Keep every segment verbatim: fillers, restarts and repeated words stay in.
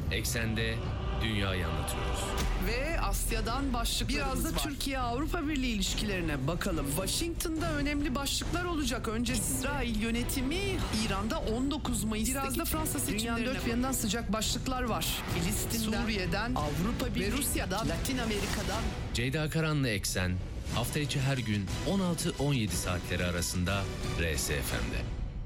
Eksende dünyayı anlatıyoruz. Ve Asya'dan başlıklarımız Biraz da var. Türkiye-Avrupa Birliği ilişkilerine bakalım. Washington'da önemli başlıklar olacak. Önce İsrail yönetimi İran'da on dokuz Mayıs'taki Biraz da Fransa dünyanın seçimlerine dört bir yanından sıcak başlıklar var. Filistin'den, Suriye'den, Avrupa Birliği ve Rusya'dan, Latin Amerika'dan. Ceyda Karan'la Eksen hafta içi her gün on altı on yedi saatleri arasında R S F M'de.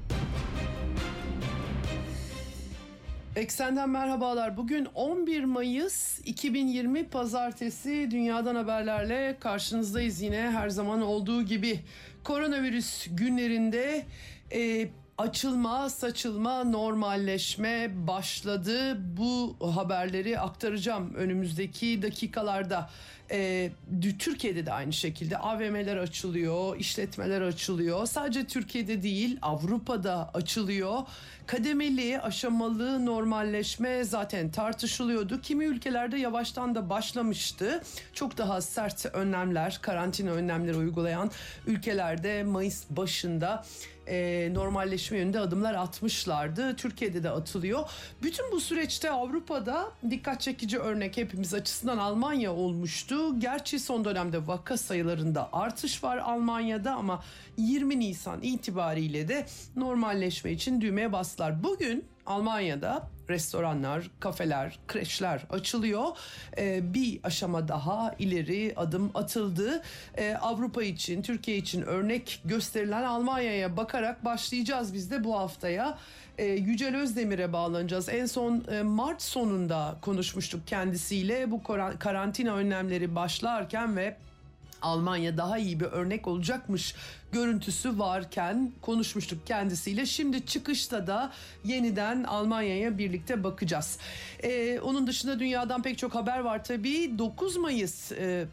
Eksenden merhabalar. Bugün on bir Mayıs iki bin yirmi Pazartesi, dünyadan haberlerle karşınızdayız yine her zaman olduğu gibi. Koronavirüs günlerinde e, açılma, saçılma, normalleşme başladı. Bu haberleri aktaracağım önümüzdeki dakikalarda. Ee, Türkiye'de de aynı şekilde A V M'ler açılıyor, işletmeler açılıyor. Sadece Türkiye'de değil, Avrupa'da açılıyor. Kademeli, aşamalı normalleşme zaten tartışılıyordu. Kimi ülkelerde yavaştan da başlamıştı. Çok daha sert önlemler, karantina önlemleri uygulayan ülkelerde Mayıs başında e, normalleşme yönünde adımlar atmışlardı. Türkiye'de de atılıyor. Bütün bu süreçte Avrupa'da dikkat çekici örnek hepimiz açısından Almanya olmuştu. Gerçi son dönemde vaka sayılarında artış var Almanya'da ama yirmi Nisan itibariyle de normalleşme için düğmeye bastılar. Bugün Almanya'da restoranlar, kafeler, kreşler açılıyor. Ee, bir aşama daha ileri adım atıldı. Ee, Avrupa için, Türkiye için örnek gösterilen Almanya'ya bakarak başlayacağız biz de bu haftaya. Ee, Yücel Özdemir'e bağlanacağız. En son e, Mart sonunda konuşmuştuk kendisiyle bu karantina önlemleri başlarken ve Almanya daha iyi bir örnek olacakmış görüntüsü varken konuşmuştuk kendisiyle. Şimdi çıkışta da yeniden Almanya'ya birlikte bakacağız. Ee, onun dışında dünyadan pek çok haber var tabii. dokuz Mayıs e, e,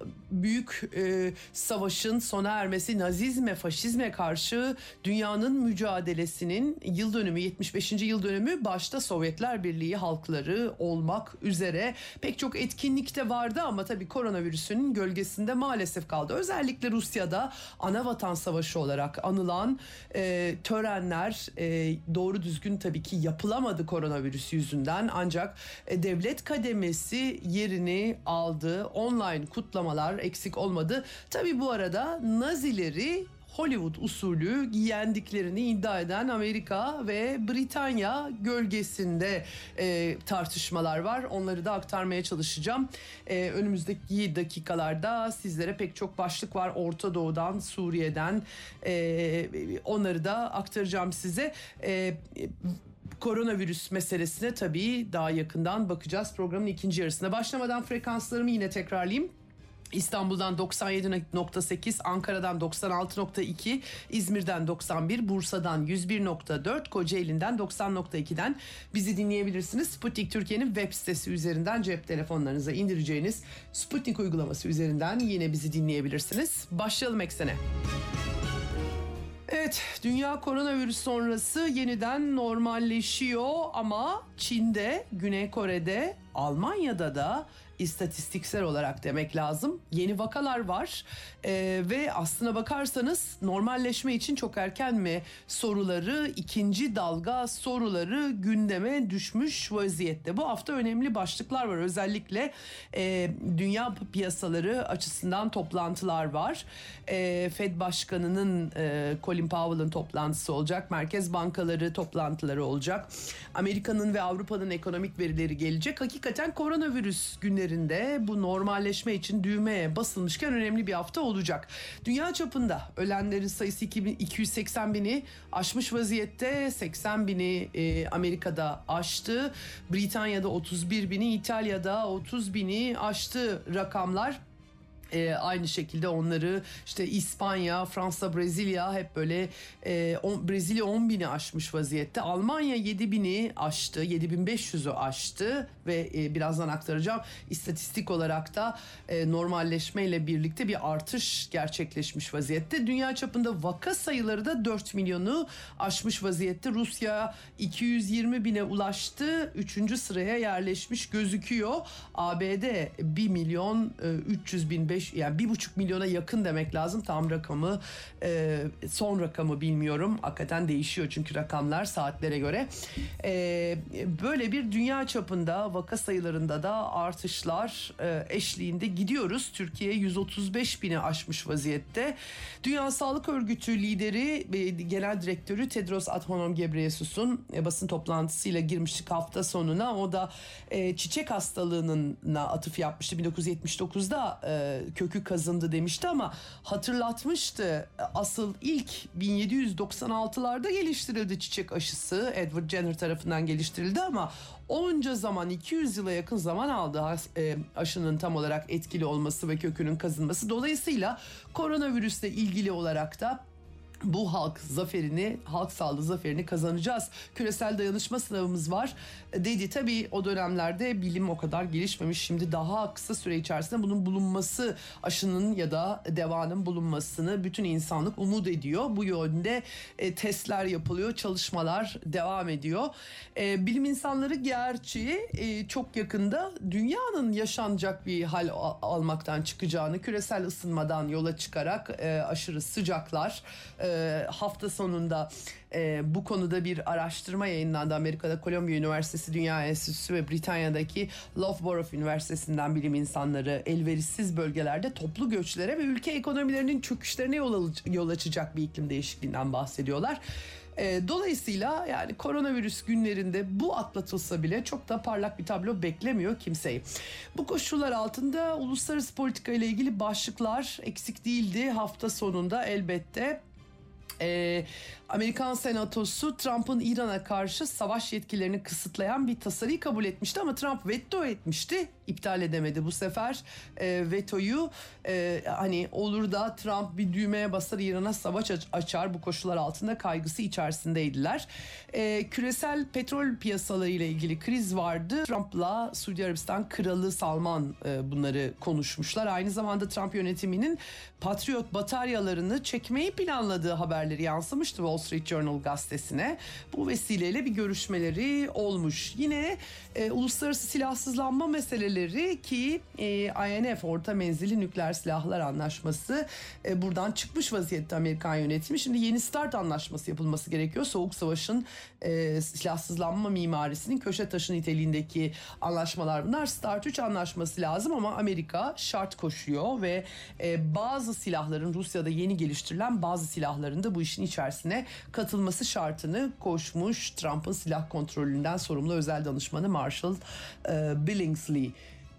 büyük e, savaşın sona ermesi, Nazizme, faşizme karşı dünyanın mücadelesinin yıl dönümü, yetmiş beşinci yıl dönümü, başta Sovyetler Birliği halkları olmak üzere pek çok etkinlik de vardı ama tabii koronavirüsünün gölgesinde maalesef kaldı. Özellikle Rusya'da Anavatan Savaşı olarak anılan e, törenler e, doğru düzgün tabii ki yapılamadı koronavirüs yüzünden, ancak e, devlet kademesi yerini aldı. Online kutlamalar eksik olmadı. Tabii bu arada Nazileri Hollywood usulü yendiklerini iddia eden Amerika ve Britanya gölgesinde e, tartışmalar var. Onları da aktarmaya çalışacağım. E, önümüzdeki dakikalarda sizlere pek çok başlık var. Orta Doğu'dan, Suriye'den e, onları da aktaracağım size. E, Koronavirüs meselesine tabii daha yakından bakacağız programın ikinci yarısında. Başlamadan frekanslarımı yine tekrarlayayım. İstanbul'dan doksan yedi nokta sekiz, Ankara'dan doksan altı nokta iki, İzmir'den doksan bir, Bursa'dan yüz bir nokta dört, Kocaeli'nden doksan nokta iki'den bizi dinleyebilirsiniz. Sputnik Türkiye'nin web sitesi üzerinden cep telefonlarınıza indireceğiniz Sputnik uygulaması üzerinden yine bizi dinleyebilirsiniz. Başlayalım eksene. Evet, dünya koronavirüs sonrası yeniden normalleşiyor ama Çin'de, Güney Kore'de, Almanya'da da istatistiksel olarak demek lazım yeni vakalar var ee, ve aslına bakarsanız normalleşme için çok erken mi soruları, ikinci dalga soruları gündeme düşmüş vaziyette. Bu hafta önemli başlıklar var, özellikle e, dünya piyasaları açısından toplantılar var. E, Fed Başkanı'nın e, Colin Powell'ın toplantısı olacak, merkez bankaları toplantıları olacak, Amerika'nın ve Avrupa'nın ekonomik verileri gelecek. Hakikaten koronavirüs günleri bu normalleşme için düğmeye basılmışken önemli bir hafta olacak. Dünya çapında ölenlerin sayısı iki yüz seksen bini aşmış vaziyette. seksen bini e, Amerika'da aştı. Britanya'da otuz bir bini, İtalya'da otuz bini aştı rakamlar. Ee, aynı şekilde onları işte İspanya, Fransa, Brezilya hep böyle e, on, Brezilya on bini aşmış vaziyette. Almanya yedi bini aştı, yedi bin beş yüzü aştı ve e, birazdan aktaracağım. İstatistik olarak da e, normalleşmeyle birlikte bir artış gerçekleşmiş vaziyette. Dünya çapında vaka sayıları da dört milyonu aşmış vaziyette. Rusya iki yüz yirmi bine ulaştı, üçüncü sıraya yerleşmiş gözüküyor. A B D bir milyon üç yüz bin beş beş yani bir buçuk milyona yakın demek lazım. Tam rakamı e, son rakamı bilmiyorum. Hakikaten değişiyor çünkü rakamlar saatlere göre. E, böyle bir dünya çapında vaka sayılarında da artışlar e, eşliğinde gidiyoruz. Türkiye yüz otuz beş bini aşmış vaziyette. Dünya Sağlık Örgütü lideri e, genel direktörü Tedros Adhanom Ghebreyesus'un e, basın toplantısıyla girmiştik hafta sonuna. O da e, çiçek hastalığına atıf yapmıştı. bin dokuz yüz yetmiş dokuzda e, kökü kazındı demişti ama hatırlatmıştı. Asıl ilk bin yedi yüz doksan altılarda geliştirildi çiçek aşısı. Edward Jenner tarafından geliştirildi ama onca zaman, iki yüz yıla yakın zaman aldı aşının tam olarak etkili olması ve kökünün kazınması. Dolayısıyla koronavirüsle ilgili olarak da bu halk zaferini, halk sağlığı zaferini kazanacağız. Küresel dayanışma sınavımız var dedi. Tabii o dönemlerde bilim o kadar gelişmemiş. Şimdi daha kısa süre içerisinde bunun bulunması, aşının ya da devanın bulunmasını bütün insanlık umut ediyor. Bu yönde e, testler yapılıyor, çalışmalar devam ediyor. E, bilim insanları gerçi e, çok yakında dünyanın yaşanacak bir hal al- almaktan çıkacağını, küresel ısınmadan yola çıkarak e, aşırı sıcaklar, e, hafta sonunda e, bu konuda bir araştırma yayınlandı. Amerika'da Columbia Üniversitesi Dünya Enstitüsü ve Britanya'daki Loughborough Üniversitesi'nden bilim insanları elverişsiz bölgelerde toplu göçlere ve ülke ekonomilerinin çöküşlerine yol, al- yol açacak bir iklim değişikliğinden bahsediyorlar. E, dolayısıyla yani koronavirüs günlerinde bu atlatılsa bile çok da parlak bir tablo beklemiyor kimseyi. Bu koşullar altında uluslararası politika ile ilgili başlıklar eksik değildi hafta sonunda elbette. Ee, Amerikan Senatosu Trump'ın İran'a karşı savaş yetkilerini kısıtlayan bir tasarıyı kabul etmişti ama Trump veto etmişti, iptal edemedi bu sefer e, vetoyu. E, hani olur da Trump bir düğmeye basar, İran'a savaş açar, bu koşullar altında kaygısı içerisindeydiler. E, küresel petrol piyasaları ile ilgili kriz vardı. Trump'la Suudi Arabistan Kralı Salman e, bunları konuşmuşlar. Aynı zamanda Trump yönetiminin Patriot bataryalarını çekmeyi planladığı haberleri yansımıştı Wall Street Journal gazetesine. Bu vesileyle bir görüşmeleri olmuş. Yine e, uluslararası silahsızlanma meseleleri ki e, I N F, Orta Menzilli Nükleer Silahlar Anlaşması e, buradan çıkmış vaziyette Amerikan yönetimi. Şimdi yeni START anlaşması yapılması gerekiyor. Soğuk Savaş'ın e, silahsızlanma mimarisinin köşe taşı niteliğindeki anlaşmalar bunlar. START üç anlaşması lazım ama Amerika şart koşuyor ve e, bazı silahların, Rusya'da yeni geliştirilen bazı silahların da bu işin içerisine katılması şartını koşmuş. Trump'ın silah kontrolünden sorumlu özel danışmanı Marshall e, Billingsley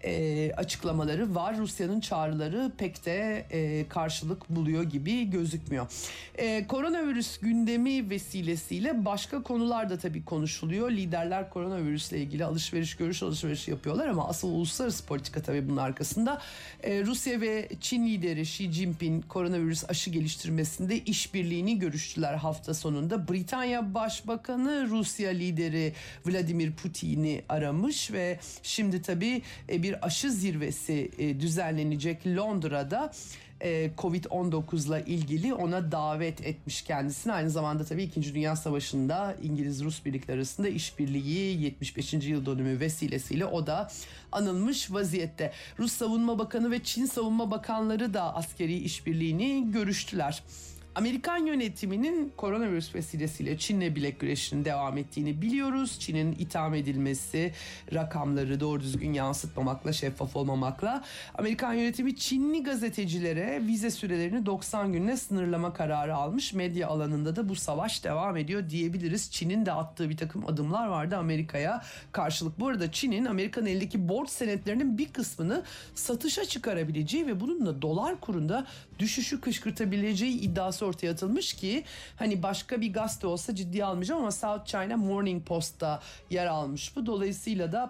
e, açıklamaları var. Rusya'nın çağrıları pek de e, karşılık buluyor gibi gözükmüyor. E, koronavirüs gündemi vesilesiyle başka konular da tabii konuşuluyor. Liderler koronavirüsle ilgili alışveriş, görüş alışverişi yapıyorlar ama asıl uluslararası politika tabii bunun arkasında. E, Rusya ve Çin lideri Xi Jinping koronavirüs aşı geliştirmesinde işbirliğini görüştüler hafta sonunda. Britanya Başbakanı Rusya lideri Vladimir Putin'i aramış ve şimdi tabii e, bir aşı zirvesi e, düzenlenecek Londra'da. kovid on dokuzla ilgili ona davet etmiş kendisini. Aynı zamanda tabii İkinci Dünya Savaşı'nda İngiliz-Rus birlikleri arasında işbirliği yetmiş beşinci yıl dönümü vesilesiyle o da anılmış vaziyette. Rus Savunma Bakanı ve Çin Savunma Bakanları da askeri işbirliğini görüştüler. Amerikan yönetiminin koronavirüs vesilesiyle Çin'le bilek güreşinin devam ettiğini biliyoruz. Çin'in itham edilmesi, rakamları doğru düzgün yansıtmamakla, şeffaf olmamakla. Amerikan yönetimi Çinli gazetecilere vize sürelerini doksan günle sınırlama kararı almış. Medya alanında da bu savaş devam ediyor diyebiliriz. Çin'in de attığı bir takım adımlar vardı Amerika'ya karşılık. Bu arada Çin'in Amerika'nın elindeki borç senetlerinin bir kısmını satışa çıkarabileceği ve bununla dolar kurunda düşüşü kışkırtabileceği iddiası ortaya atılmış ki hani başka bir gazete olsa ciddiye almayacağım ama South China Morning Post'ta yer almış bu. Dolayısıyla da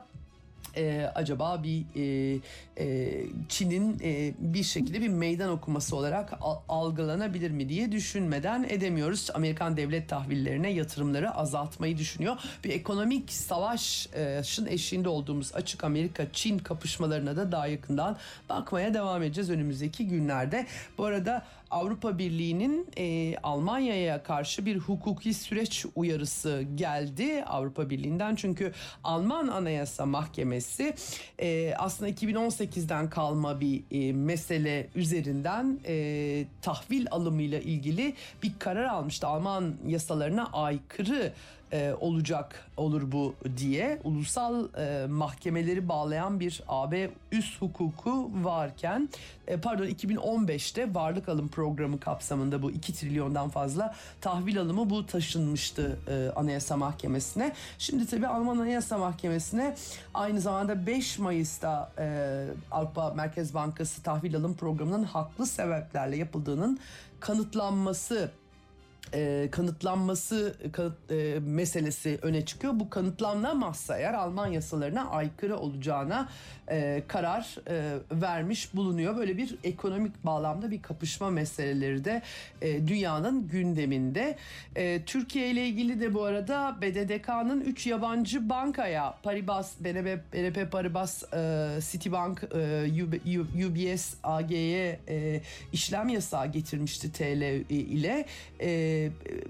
Ee, acaba bir e, e, Çin'in e, bir şekilde bir meydan okuması olarak al- algılanabilir mi diye düşünmeden edemiyoruz. Amerikan devlet tahvillerine yatırımları azaltmayı düşünüyor. Bir ekonomik savaşın eşiğinde olduğumuz açık Amerika-Çin kapışmalarına da daha yakından bakmaya devam edeceğiz önümüzdeki günlerde. Bu arada Avrupa Birliği'nin e, Almanya'ya karşı bir hukuki süreç uyarısı geldi Avrupa Birliği'nden. Çünkü Alman Anayasa Mahkemesi e, aslında iki bin on sekizden kalma bir e, mesele üzerinden e, tahvil alımıyla ilgili bir karar almıştı. Alman yasalarına aykırı e, olacak olur bu diye ulusal e, mahkemeleri bağlayan bir A B üst hukuku varken e, pardon iki bin on beşte varlık alım programı kapsamında bu iki trilyondan fazla tahvil alımı bu taşınmıştı e, Anayasa Mahkemesi'ne. Şimdi tabii Alman Anayasa Mahkemesi'ne aynı zamanda beş Mayıs'ta e, Avrupa Merkez Bankası tahvil alım programının haklı sebeplerle yapıldığının kanıtlanması E, kanıtlanması kanıt, e, meselesi öne çıkıyor. Bu kanıtlanamazsa eğer Alman yasalarına aykırı olacağına e, karar e, vermiş bulunuyor. Böyle bir ekonomik bağlamda bir kapışma meseleleri de e, dünyanın gündeminde. E, Türkiye ile ilgili de bu arada B D D K'nın üç yabancı bankaya Paribas, B N B, B N P Paribas, e, Citibank, e, U B S A G'ye e, işlem yasağı getirmişti T L ile. E,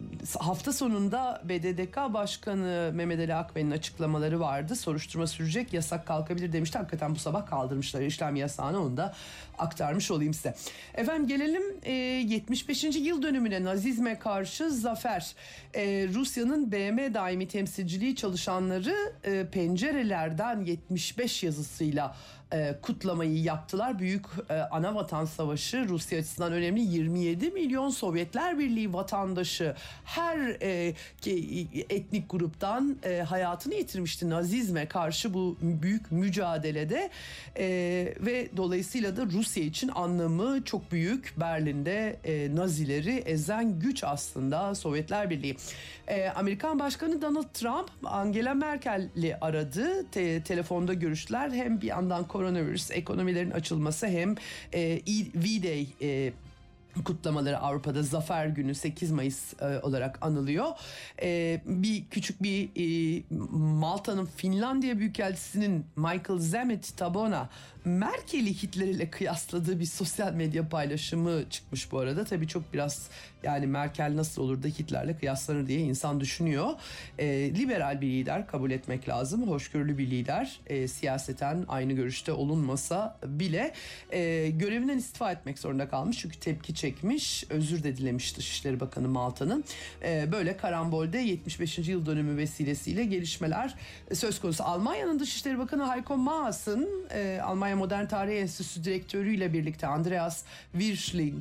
hafta sonunda B D D K Başkanı Mehmet Ali Akben'in açıklamaları vardı. Soruşturma sürecek, yasak kalkabilir demişti. Hakikaten bu sabah kaldırmışlar işlem yasağını, onu da aktarmış olayım size. Efendim gelelim e, yetmiş beşinci yıl dönümüne, Nazizme karşı zafer. E, Rusya'nın B M daimi temsilciliği çalışanları e, pencerelerden yetmiş beş yazısıyla e, kutlamayı yaptılar. Büyük e, Anavatan Savaşı Rusya açısından önemli. yirmi yedi milyon Sovyetler Birliği vatandaşı her e, ki, etnik gruptan e, hayatını yitirmişti Nazizme karşı bu büyük mücadelede e, ve dolayısıyla da Rusya için anlamı çok büyük. Berlin'de e, Nazileri ezen güç aslında Sovyetler Birliği. E, Amerikan Başkanı Donald Trump Angela Merkel'i aradı. Te, telefonda görüştüler. Hem bir yandan koronavirüs, ekonomilerin açılması, hem e, V-Day e, kutlamaları, Avrupa'da Zafer Günü sekiz Mayıs e, olarak anılıyor. E, bir küçük bir e, Malta'nın Finlandiya Büyükelçisi'nin Michael Zemet Tabona Merkel'i Hitler ile kıyasladığı bir sosyal medya paylaşımı çıkmış bu arada. Tabii çok biraz yani Merkel nasıl olur da Hitler'le kıyaslanır diye insan düşünüyor. E, liberal bir lider, kabul etmek lazım. Hoşgörülü bir lider. E, siyaseten aynı görüşte olunmasa bile e, görevinden istifa etmek zorunda kalmış. Çünkü tepki çekmiş. Özür de dilemiş Dışişleri Bakanı Malta'nın. E, böyle karambolde yetmiş beşinci yıl dönümü vesilesiyle gelişmeler söz konusu. Almanya'nın Dışişleri Bakanı Heiko Maas'ın e, Almanya Modern Tarih Enstitüsü direktörüyle birlikte Andreas Wirschling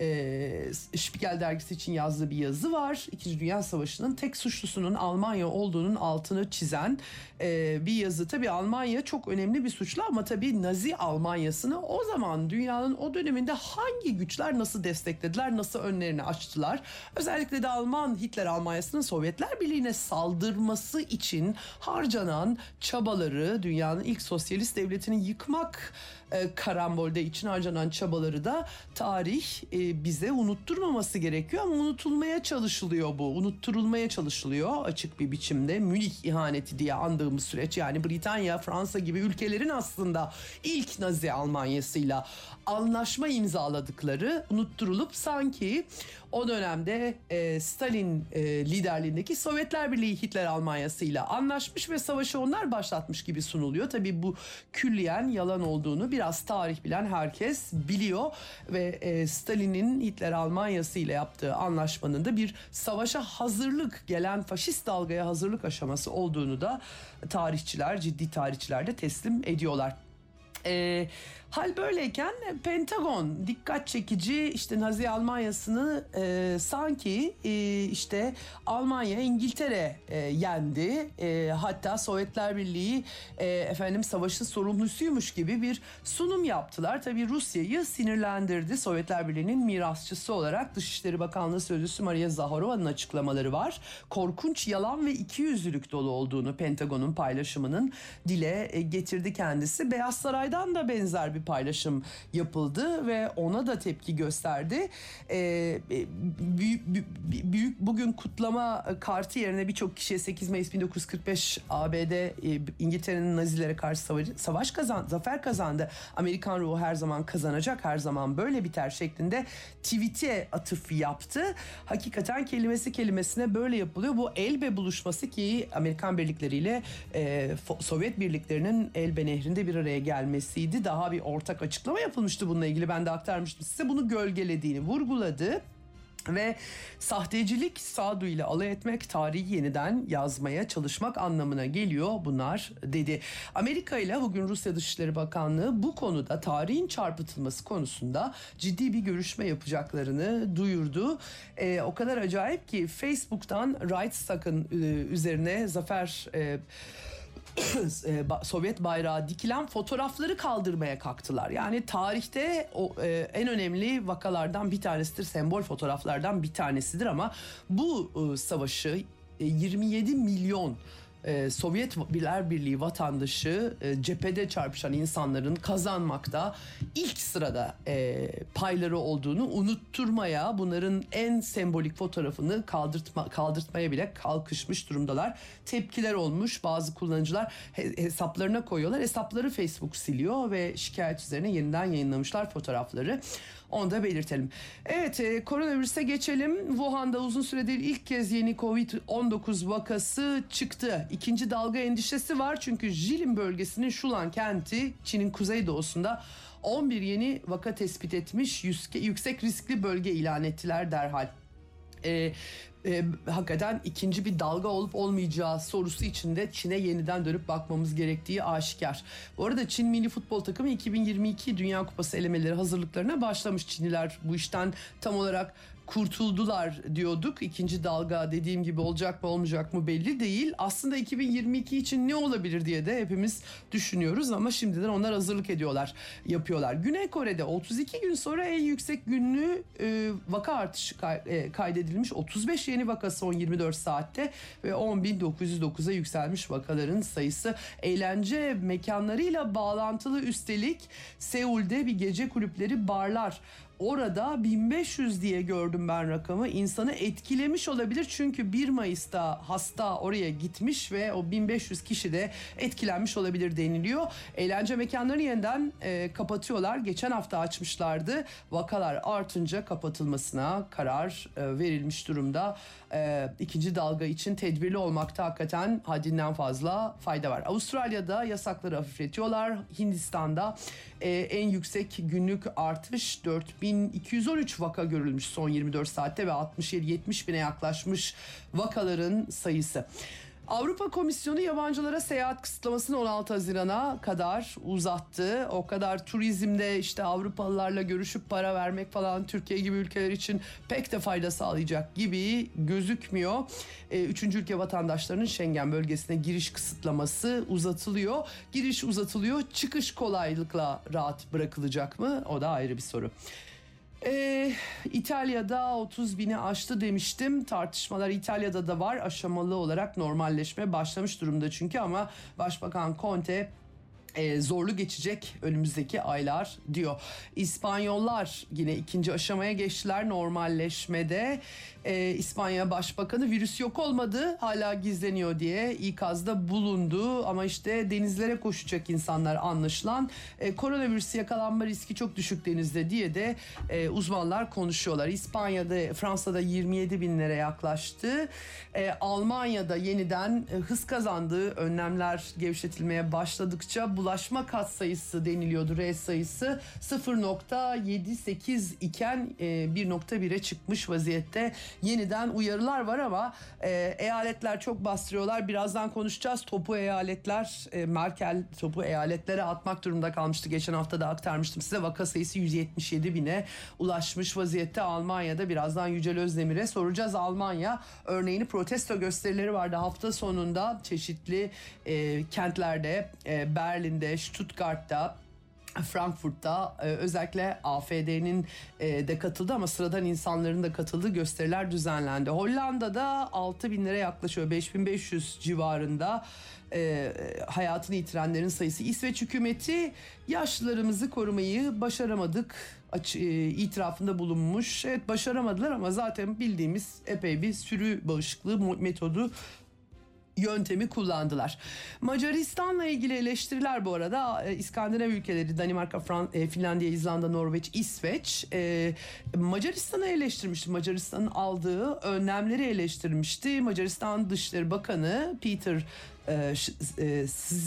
E, Spiegel dergisi için yazdığı bir yazı var. İkinci Dünya Savaşı'nın tek suçlusunun Almanya olduğunun altını çizen e, bir yazı. Tabii Almanya çok önemli bir suçlu ama tabii Nazi Almanyası'nı o zaman dünyanın o döneminde hangi güçler nasıl desteklediler, nasıl önlerini açtılar? Özellikle de Alman Hitler Almanyası'nın Sovyetler Birliği'ne saldırması için harcanan çabaları, dünyanın ilk sosyalist devletini yıkmak e, karambolde için harcanan çabaları da tarih e, bize unutturmaması gerekiyor ama unutulmaya çalışılıyor bu. Unutturulmaya çalışılıyor açık bir biçimde. Münih ihaneti diye andığımız süreç, yani Britanya, Fransa gibi ülkelerin aslında ilk Nazi Almanyası'yla anlaşma imzaladıkları unutturulup sanki o dönemde e, Stalin e, liderliğindeki Sovyetler Birliği Hitler Almanyası'yla anlaşmış ve savaşı onlar başlatmış gibi sunuluyor. Tabii bu külliyen yalan olduğunu biraz tarih bilen herkes biliyor ve e, Stalin'in Hitler Almanyası ile yaptığı anlaşmanın da bir savaşa hazırlık, gelen faşist dalgaya hazırlık aşaması olduğunu da tarihçiler, ciddi tarihçiler de teslim ediyorlar. E, hal böyleyken Pentagon dikkat çekici, işte Nazi Almanyası'nı e, sanki e, işte Almanya, İngiltere e, yendi. E, hatta Sovyetler Birliği e, efendim savaşın sorumlusuymuş gibi bir sunum yaptılar. Tabii Rusya'yı sinirlendirdi. Sovyetler Birliği'nin mirasçısı olarak Dışişleri Bakanlığı Sözcüsü Maria Zaharova'nın açıklamaları var. Korkunç yalan ve ikiyüzlülük dolu olduğunu Pentagon'un paylaşımının dile getirdi kendisi. Beyaz Saray'da Avustralya'dan da benzer bir paylaşım yapıldı ve ona da tepki gösterdi. Ee, büyük, büyük bugün kutlama kartı yerine birçok kişiye sekiz Mayıs bin dokuz yüz kırk beş A B D İngiltere'nin Nazilere karşı savaş kazan, zafer kazandı. Amerikan ruhu her zaman kazanacak, her zaman böyle biter şeklinde tweet'e atıf yaptı. Hakikaten kelimesi kelimesine böyle yapılıyor. Bu Elbe buluşması ki Amerikan birlikleriyle e, Sovyet birliklerinin Elbe nehrinde bir araya gelmesiydi. Daha bir ortak açıklama yapılmıştı bununla ilgili. Ben de aktarmıştım size. Bunu gölgelediğini vurguladı. Ve sahtecilik, sağduyuyla alay etmek, tarihi yeniden yazmaya çalışmak anlamına geliyor bunlar dedi. Amerika ile bugün Rusya Dışişleri Bakanlığı bu konuda tarihin çarpıtılması konusunda ciddi bir görüşme yapacaklarını duyurdu. Ee, o kadar acayip ki Facebook'tan Reichstag'ın e, üzerine zafer... E, Sovyet bayrağı dikilen fotoğrafları kaldırmaya kalktılar. Yani tarihte o e, en önemli vakalardan bir tanesidir, sembol fotoğraflardan bir tanesidir ama bu e, savaşı e, yirmi yedi milyon Ee, Sovyetler Birliği vatandaşı e, cephede çarpışan insanların kazanmakta ilk sırada e, payları olduğunu unutturmaya, bunların en sembolik fotoğrafını kaldırtma, kaldırtmaya bile kalkışmış durumdalar. Tepkiler olmuş, bazı kullanıcılar he, hesaplarına koyuyorlar. Hesapları Facebook siliyor ve şikayet üzerine yeniden yayınlamışlar fotoğrafları. Onu da belirtelim. Evet, e, koronavirüse geçelim. Wuhan'da uzun süredir ilk kez yeni kovid on dokuz vakası çıktı. İkinci dalga endişesi var çünkü Jilin bölgesinin Shulan kenti Çin'in kuzeydoğusunda on bir yeni vaka tespit etmiş. Yüksek riskli bölge ilan ettiler derhal. E, e, hakikaten ikinci bir dalga olup olmayacağı sorusu için de Çin'e yeniden dönüp bakmamız gerektiği aşikar. Bu arada Çin milli futbol takımı iki bin yirmi iki Dünya Kupası elemeleri hazırlıklarına başlamış. Çinliler bu işten tam olarak kurtuldular diyorduk. İkinci dalga dediğim gibi olacak mı olmayacak mı belli değil. Aslında iki bin yirmi iki için ne olabilir diye de hepimiz düşünüyoruz ama şimdiden onlar hazırlık ediyorlar, yapıyorlar. Güney Kore'de otuz iki gün sonra en yüksek günlük e, vaka artışı kay, e, kaydedilmiş. otuz beş yeni vaka son yirmi dört saatte ve on bin dokuz yüz dokuza yükselmiş vakaların sayısı. Eğlence mekanlarıyla bağlantılı üstelik Seul'de bir gece kulüpleri, barlar. Orada bin beş yüz diye gördüm ben rakamı. İnsanı etkilemiş olabilir çünkü bir Mayıs'ta hasta oraya gitmiş ve o bin beş yüz kişi de etkilenmiş olabilir deniliyor. Eğlence mekanlarını yeniden e, kapatıyorlar. Geçen hafta açmışlardı. Vakalar artınca kapatılmasına karar e, verilmiş durumda. E, ikinci dalga için tedbirli olmakta hakikaten haddinden fazla fayda var. Avustralya'da yasakları hafifletiyorlar. Hindistan'da e, en yüksek günlük artış dört bin iki yüz on üç vaka görülmüş son yirmi dört saatte ve altmış yedi yetmiş bine yaklaşmış vakaların sayısı. Avrupa Komisyonu yabancılara seyahat kısıtlamasını on altı Haziran'a kadar uzattı. O kadar turizmde işte Avrupalılarla görüşüp para vermek falan Türkiye gibi ülkeler için pek de fayda sağlayacak gibi gözükmüyor. Üçüncü ülke vatandaşlarının Schengen bölgesine giriş kısıtlaması uzatılıyor. Giriş uzatılıyor. Çıkış kolaylıkla rahat bırakılacak mı? O da ayrı bir soru. Ee, İtalya'da otuz bini aştı demiştim. Tartışmalar İtalya'da da var. Aşamalı olarak normalleşme başlamış durumda çünkü ama Başbakan Conte e, zorlu geçecek önümüzdeki aylar diyor. İspanyollar yine ikinci aşamaya geçtiler normalleşmede. E, İspanya Başbakanı virüs yok olmadı, hala gizleniyor diye ikazda bulundu ama işte denizlere koşacak insanlar anlaşılan. E, koronavirüs yakalanma riski çok düşük denizde diye de e, uzmanlar konuşuyorlar. İspanya'da, Fransa'da yirmi yedi binlere yaklaştı. E, Almanya'da yeniden e, hız kazandığı, önlemler gevşetilmeye başladıkça bulaşma katsayısı deniliyordu, R sayısı sıfır nokta yedi sekiz iken e, bir nokta bire çıkmış vaziyette. Yeniden uyarılar var ama e, eyaletler çok bastırıyorlar. Birazdan konuşacağız. Topu eyaletler, e, Merkel topu eyaletlere atmak durumunda kalmıştı. Geçen hafta da aktarmıştım size. Vaka sayısı yüz yetmiş yedi bine ulaşmış vaziyette. Almanya'da birazdan Yücel Özdemir'e soracağız. Almanya örneğini protesto gösterileri vardı hafta sonunda çeşitli e, kentlerde, e, Berlin'de, Stuttgart'ta, Frankfurt'ta e, özellikle A F D'nin e, de katıldığı ama sıradan insanların da katıldığı gösteriler düzenlendi. Hollanda'da altı binlere yaklaşıyor, beş bin beş yüz civarında e, hayatını yitirenlerin sayısı. İsveç hükümeti yaşlılarımızı korumayı başaramadık Aç, e, itirafında bulunmuş. Evet, başaramadılar ama zaten bildiğimiz epey bir sürü bağışıklığı metodu, yöntemi kullandılar. Macaristan'la ilgili eleştiriler bu arada e, İskandinav ülkeleri Danimarka, Fran- e, Finlandiya, İzlanda, Norveç, İsveç e, Macaristan'ı eleştirmişti. Macaristan'ın aldığı önlemleri eleştirmişti. Macaristan Dışişleri Bakanı Peter e, e,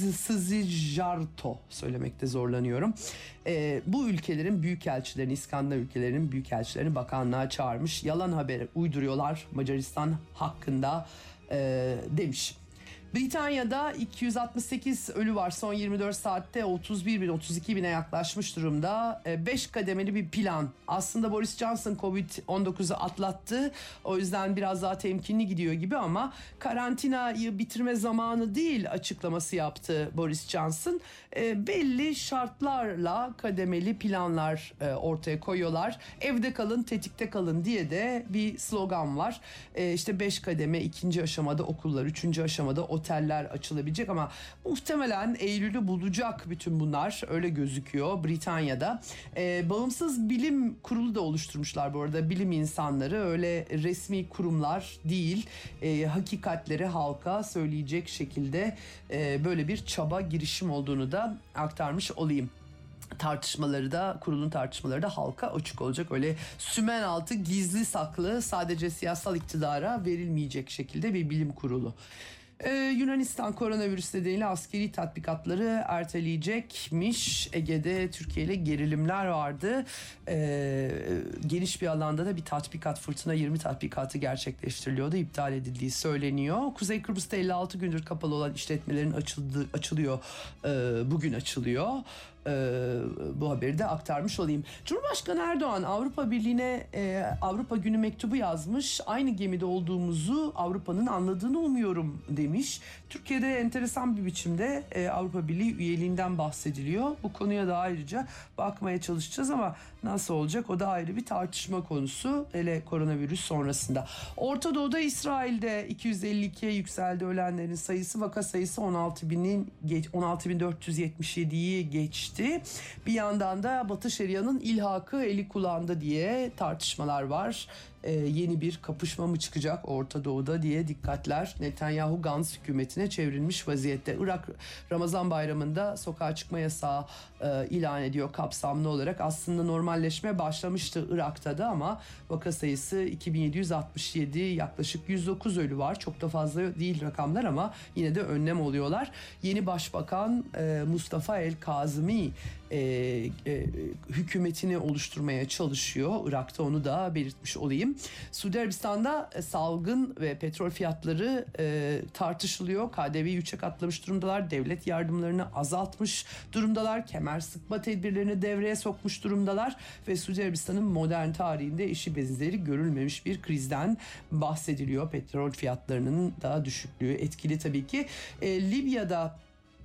Szijjártó, söylemekte zorlanıyorum. E, bu ülkelerin büyükelçilerini, İskandinav ülkelerinin büyükelçilerini bakanlığa çağırmış. Yalan haber uyduruyorlar Macaristan hakkında E, demiş. Britanya'da iki yüz altmış sekiz ölü var. Son yirmi dört saatte otuz bir bin otuz iki bine yaklaşmış durumda. beş kademeli bir plan. Aslında Boris Johnson kovid on dokuzu atlattı. O yüzden biraz daha temkinli gidiyor gibi ama karantinayı bitirme zamanı değil açıklaması yaptı Boris Johnson. E, belli şartlarla kademeli planlar e, ortaya koyuyorlar. Evde kalın, tetikte kalın diye de bir slogan var. E, işte beş kademe, ikinci aşamada okullar, üçüncü aşamada oteller açılabilecek ama muhtemelen Eylül'ü bulacak bütün bunlar, öyle gözüküyor Britanya'da. E, bağımsız bilim kurulu da oluşturmuşlar bu arada, bilim insanları, öyle resmi kurumlar değil. E, hakikatleri halka söyleyecek şekilde e, böyle bir çaba, girişim olduğunu da aktarmış olayım. Tartışmaları da, kurulun tartışmaları da halka açık olacak. Öyle sümen altı, gizli saklı, sadece siyasal iktidara verilmeyecek şekilde bir bilim kurulu. Ee, Yunanistan koronavirüs nedeniyle askeri tatbikatları erteleyecekmiş. Ege'de Türkiye ile gerilimler vardı. Ee, geniş bir alanda da bir tatbikat, fırtına yirmi tatbikatı gerçekleştiriliyordu. İptal edildiği söyleniyor. Kuzey Kıbrıs'ta elli altı gündür kapalı olan işletmelerin açıldığı, açılıyor. Ee, bugün açılıyor. Ee, bu haberi de aktarmış olayım. Cumhurbaşkanı Erdoğan Avrupa Birliği'ne e, Avrupa Günü mektubu yazmış. Aynı gemide olduğumuzu Avrupa'nın anladığını umuyorum demiş. Türkiye'de enteresan bir biçimde e, Avrupa Birliği üyeliğinden bahsediliyor. Bu konuya da ayrıca bakmaya çalışacağız ama nasıl olacak o da ayrı bir tartışma konusu, hele koronavirüs sonrasında. Orta Doğu'da İsrail'de iki yüz elli ikiye yükseldi ölenlerin sayısı, vaka sayısı on altı binin on altı bin dört yüz yetmiş yediyi geçti. Bir yandan da Batı Şeria'nın ilhakı eli kulağında diye tartışmalar var. Ee, yeni bir kapışma mı çıkacak Orta Doğu'da diye dikkatler Netanyahu Gantz hükümetine çevrilmiş vaziyette. Irak Ramazan bayramında sokağa çıkma yasağı e, ilan ediyor kapsamlı olarak. Aslında normalleşme başlamıştı Irak'ta da ama vaka sayısı iki bin yedi yüz altmış yedi, yaklaşık yüz dokuz ölü var. Çok da fazla değil rakamlar ama yine de önlem oluyorlar. Yeni Başbakan e, Mustafa El Kazimi e, e, hükümetini oluşturmaya çalışıyor Irak'ta, onu da belirtmiş olayım. Suudi Arabistan'da salgın ve petrol fiyatları e, tartışılıyor. K D V'yi üçe katlamış durumdalar. Devlet yardımlarını azaltmış durumdalar. Kemer sıkma tedbirlerini devreye sokmuş durumdalar. Ve Suudi Arabistan'ın modern tarihinde eşi benzeri görülmemiş bir krizden bahsediliyor. Petrol fiyatlarının daha düşüklüğü etkili tabii ki. E, Libya'da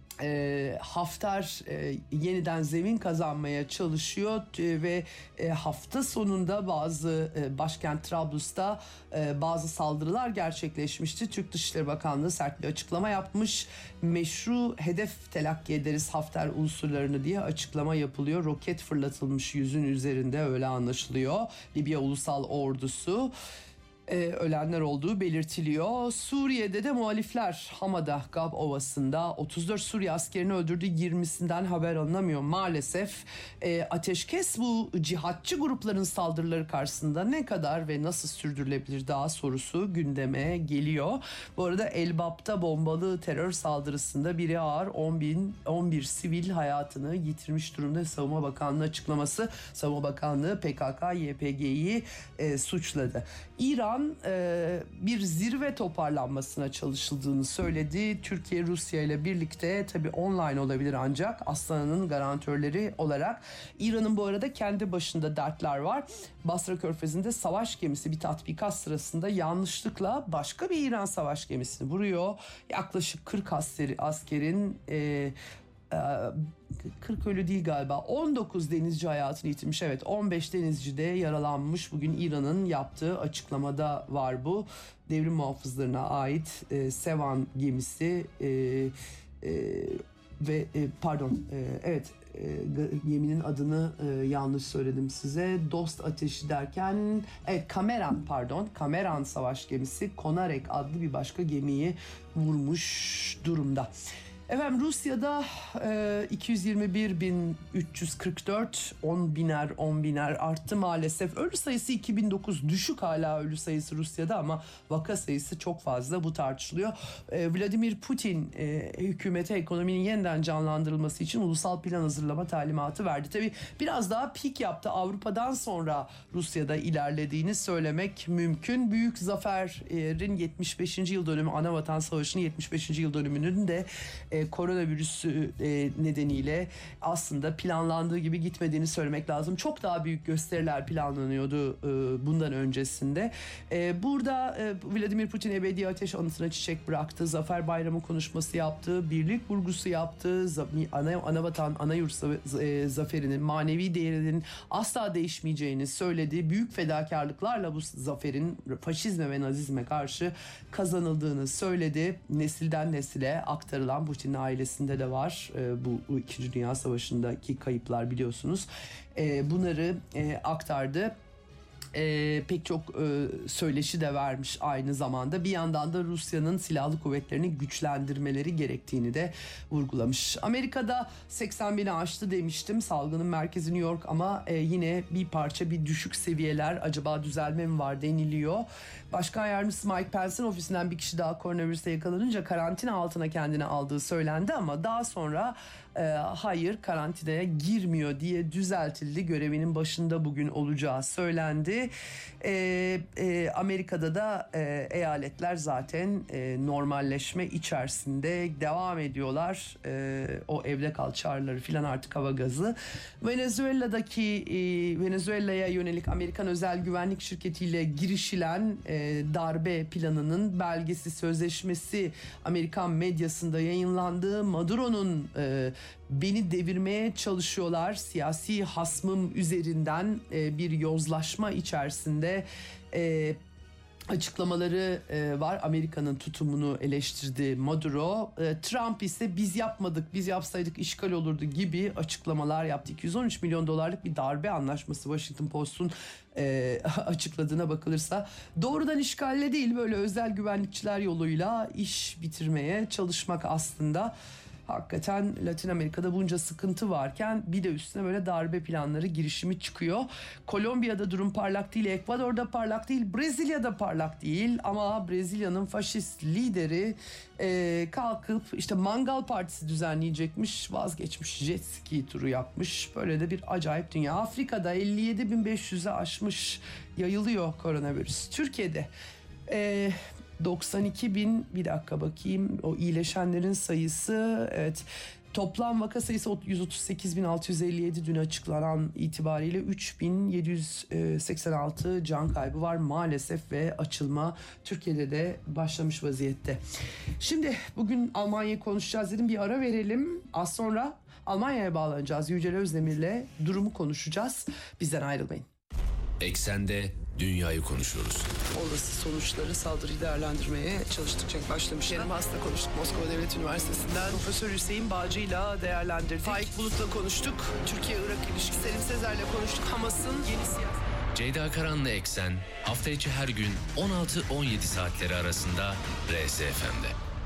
E, Hafter e, yeniden zemin kazanmaya çalışıyor e, ve e, hafta sonunda bazı e, başkent Trablus'ta e, bazı saldırılar gerçekleşmişti. Türk Dışişleri Bakanlığı sert bir açıklama yapmış. Meşru hedef telakki ederiz Hafter unsurlarını diye açıklama yapılıyor. Roket fırlatılmış yüzün üzerinde, öyle anlaşılıyor. Libya Ulusal Ordusu. Ee, ölenler olduğu belirtiliyor. Suriye'de de muhalifler Hama'da, Gab Ovası'nda otuz dört Suriye askerini öldürdü. yirmisinden haber alınamıyor maalesef. Ee, ateşkes bu cihatçı grupların saldırıları karşısında ne kadar ve nasıl sürdürülebilir daha sorusu gündeme geliyor. Bu arada Elbap'ta bombalı terör saldırısında biri ağır, on bin on bir sivil hayatını yitirmiş durumda. Savunma Bakanlığı açıklaması. Savunma Bakanlığı P K K Y P G'yi e, suçladı. İran e, bir zirve toparlanmasına çalışıldığını söyledi. Türkiye Rusya ile birlikte, tabii online olabilir ancak Aslan'ın garantörleri olarak. İran'ın bu arada kendi başında dertler var. Basra Körfezi'nde savaş gemisi bir tatbikat sırasında yanlışlıkla başka bir İran savaş gemisini vuruyor. Yaklaşık kırk askeri, askerin e, kırk ölü değil galiba, on dokuz denizci hayatını yitirmiş. Evet, on beş denizci de yaralanmış. Bugün İran'ın yaptığı açıklamada var bu. Devrim muhafızlarına ait e, Sevan gemisi e, e, ve e, pardon e, evet e, geminin adını e, yanlış söyledim size. Dost ateşi derken evet Kameran pardon Kameran savaş gemisi Konarek adlı bir başka gemiyi vurmuş durumda. Efendim Rusya'da e, iki yüz yirmi bir bin üç yüz kırk dört, on biner on biner arttı maalesef. Ölü sayısı iki bin dokuz, düşük hala ölü sayısı Rusya'da ama vaka sayısı çok fazla, bu tartışılıyor. E, Vladimir Putin e, hükümete ekonominin yeniden canlandırılması için ulusal plan hazırlama talimatı verdi. Tabii biraz daha pik yaptı. Avrupa'dan sonra Rusya'da ilerlediğini söylemek mümkün. Büyük zaferin yetmiş beşinci yıl dönümü, Anavatan Savaşı'nın yetmiş beşinci yıl dönümünün de e, koronavirüs e, nedeniyle aslında planlandığı gibi gitmediğini söylemek lazım. Çok daha büyük gösteriler planlanıyordu e, bundan öncesinde. E, burada e, Vladimir Putin ebedi ateş anıtına çiçek bıraktı. Zafer Bayramı konuşması yaptı. Birlik vurgusu yaptı. Ana, Anavatan, Anayurt e, zaferinin manevi değerinin asla değişmeyeceğini söyledi. Büyük fedakarlıklarla bu zaferin faşizme ve nazizme karşı kazanıldığını söyledi. Nesilden nesile aktarılan, Putin'in ailesinde de var e, bu, bu İkinci Dünya Savaşı'ndaki kayıplar biliyorsunuz. E, bunları e, aktardı. E, pek çok e, söyleşi de vermiş aynı zamanda. Bir yandan da Rusya'nın silahlı kuvvetlerini güçlendirmeleri gerektiğini de vurgulamış. Amerika'da seksen bini aştı demiştim. Salgının merkezi New York ama e, yine bir parça bir düşük seviyeler, acaba düzelme mi var deniliyor. Başkan Yardımcısı Mike Pence'in ofisinden bir kişi daha koronavirüse yakalanınca karantina altına kendini aldığı söylendi ama daha sonra e, hayır karantinaya girmiyor diye düzeltildi. Görevinin başında bugün olacağı söylendi. E, e, Amerika'da da e, eyaletler zaten e, normalleşme içerisinde devam ediyorlar. E, o evde kal çağrıları filan artık hava gazı. Venezuela'daki e, Venezuela'ya yönelik Amerikan özel güvenlik şirketiyle girişilen e, darbe planının belgesi, sözleşmesi Amerikan medyasında yayınlandı. Maduro'nun e, beni devirmeye çalışıyorlar, siyasi hasmım üzerinden e, bir yozlaşma içerisinde e, açıklamaları e, var. Amerika'nın tutumunu eleştirdi Maduro. E, Trump ise biz yapmadık, biz yapsaydık işgal olurdu gibi açıklamalar yaptı. iki yüz on üç milyon dolarlık bir darbe anlaşması Washington Post'un e, açıkladığına bakılırsa doğrudan işgalle değil, böyle özel güvenlikçiler yoluyla iş bitirmeye çalışmak aslında. Hakikaten Latin Amerika'da bunca sıkıntı varken bir de üstüne böyle darbe planları girişimi çıkıyor. Kolombiya'da durum parlak değil, Ekvador'da parlak değil, Brezilya'da parlak değil ama Brezilya'nın faşist lideri e, kalkıp işte mangal partisi düzenleyecekmiş, vazgeçmiş, jet ski turu yapmış. Böyle de bir acayip dünya. Afrika'da elli yedi bin beş yüze aşmış, yayılıyor koronavirüs. Türkiye'de e, doksan iki bin, bir dakika bakayım, o iyileşenlerin sayısı, evet, toplam vaka sayısı yüz otuz sekiz bin altı yüz elli yedi, dün açıklanan itibariyle üç bin yedi yüz seksen altı can kaybı var maalesef ve açılma Türkiye'de de başlamış vaziyette. Şimdi bugün Almanya'yı konuşacağız dedim, bir ara verelim, az sonra Almanya'ya bağlanacağız. Yücel Özdemir'le durumu konuşacağız, bizden ayrılmayın. Eksende dünyayı konuşuyoruz. Olası sonuçları, saldırıyı değerlendirmeye çalıştıkça başlamış. Kerim Has'la konuştuk, Moskova Devlet Üniversitesi'nden. Profesör Hüseyin Bağcı'yla değerlendirdik. Faik Bulut'la konuştuk. Türkiye-Irak ilişkisi. Selim Sezer'le konuştuk. Hamas'ın yeni siyasi... Ceyda Karan'la Eksen hafta içi her gün on altı on yedi saatleri arasında R S F M'de.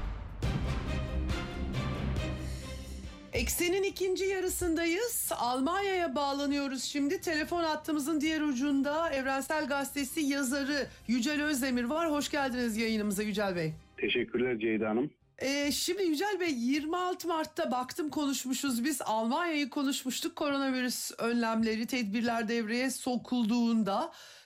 Eksen'in ikinci yarısındayız. Almanya'ya bağlanıyoruz şimdi. Telefon hattımızın diğer ucunda Evrensel Gazetesi yazarı Yücel Özdemir var. Hoş geldiniz yayınımıza Yücel Bey. Teşekkürler Ceyda Hanım. Ee, şimdi Yücel Bey, yirmi altı Mart'ta baktım konuşmuşuz biz. Almanya'yı konuşmuştuk. Koronavirüs önlemleri, tedbirler devreye sokulduğunda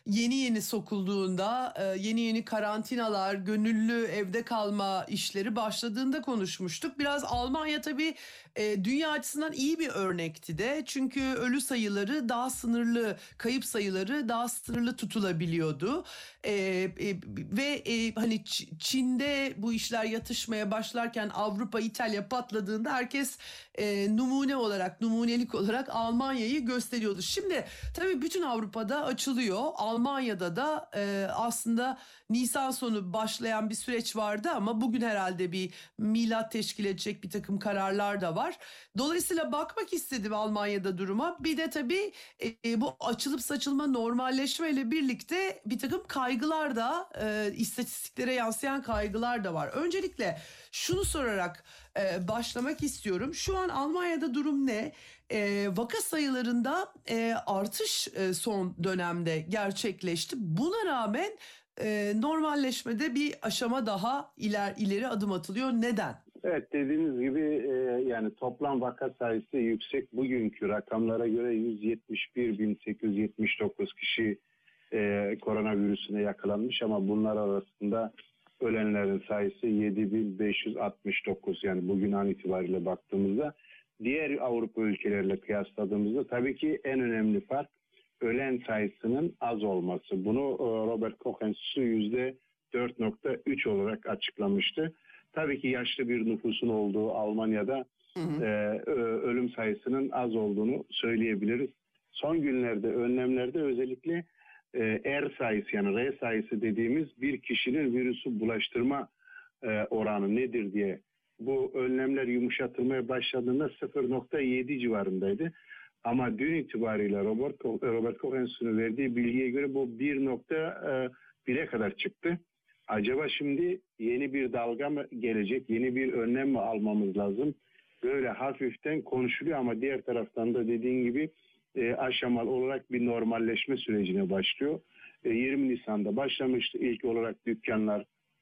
yeni yeni sokulduğunda, e, yeni yeni karantinalar, gönüllü evde kalma işleri başladığında konuşmuştuk. Biraz Almanya tabii e, dünya açısından iyi bir örnekti de. Çünkü ölü sayıları daha sınırlı, kayıp sayıları daha sınırlı tutulabiliyordu. E, e, ve e, hani Ç- Çin'de bu işler yatışmaya başlarken Avrupa, İtalya patladığında herkes e, numune olarak, numunelik olarak Almanya'yı gösteriyordu. Şimdi tabii bütün Avrupa'da açılıyor. Almanya'da da e, aslında Nisan sonu başlayan bir süreç vardı ama bugün herhalde bir milat teşkil edecek bir takım kararlar da var. Dolayısıyla bakmak istedim Almanya'da duruma. Bir de tabii e, bu açılıp saçılma, normalleşmeyle birlikte bir takım kaygılar da, e, istatistiklere yansıyan kaygılar da var. Öncelikle şunu sorarak e, başlamak istiyorum. Şu an Almanya'da durum ne? E, vaka sayılarında e, artış e, son dönemde gerçekleşti. Buna rağmen e, normalleşmede bir aşama daha iler, ileri adım atılıyor. Neden? Evet, dediğiniz gibi e, yani toplam vaka sayısı yüksek. Bugünkü rakamlara göre yüz yetmiş bir bin sekiz yüz yetmiş dokuz kişi e, koronavirüsüne yakalanmış ama bunlar arasında ölenlerin sayısı yedi bin beş yüz altmış dokuz. Yani bugün an itibariyle baktığımızda diğer Avrupa ülkeleriyle kıyasladığımızda tabii ki en önemli fark ölen sayısının az olması. Bunu e, Robert Koch Enstitüsü yüzde dört nokta üç olarak açıklamıştı. Tabii ki yaşlı bir nüfusun olduğu Almanya'da hı hı. E, ölüm sayısının az olduğunu söyleyebiliriz. Son günlerde önlemlerde özellikle e, R sayısı yani R sayısı dediğimiz bir kişinin virüsü bulaştırma e, oranı nedir diye bu önlemler yumuşatılmaya başladığında sıfır nokta yedi civarındaydı. Ama dün itibariyle Robert Koch, Robert Koch Enstitüsü'nün verdiği bilgiye göre bu bir nokta bire kadar çıktı. Acaba şimdi yeni bir dalga mı gelecek, yeni bir önlem mi almamız lazım? Böyle hafiften konuşuluyor ama diğer taraftan da dediğin gibi e, aşamalı olarak bir normalleşme sürecine başlıyor. E, yirmi Nisan'da başlamıştı ilk olarak dükkanlar,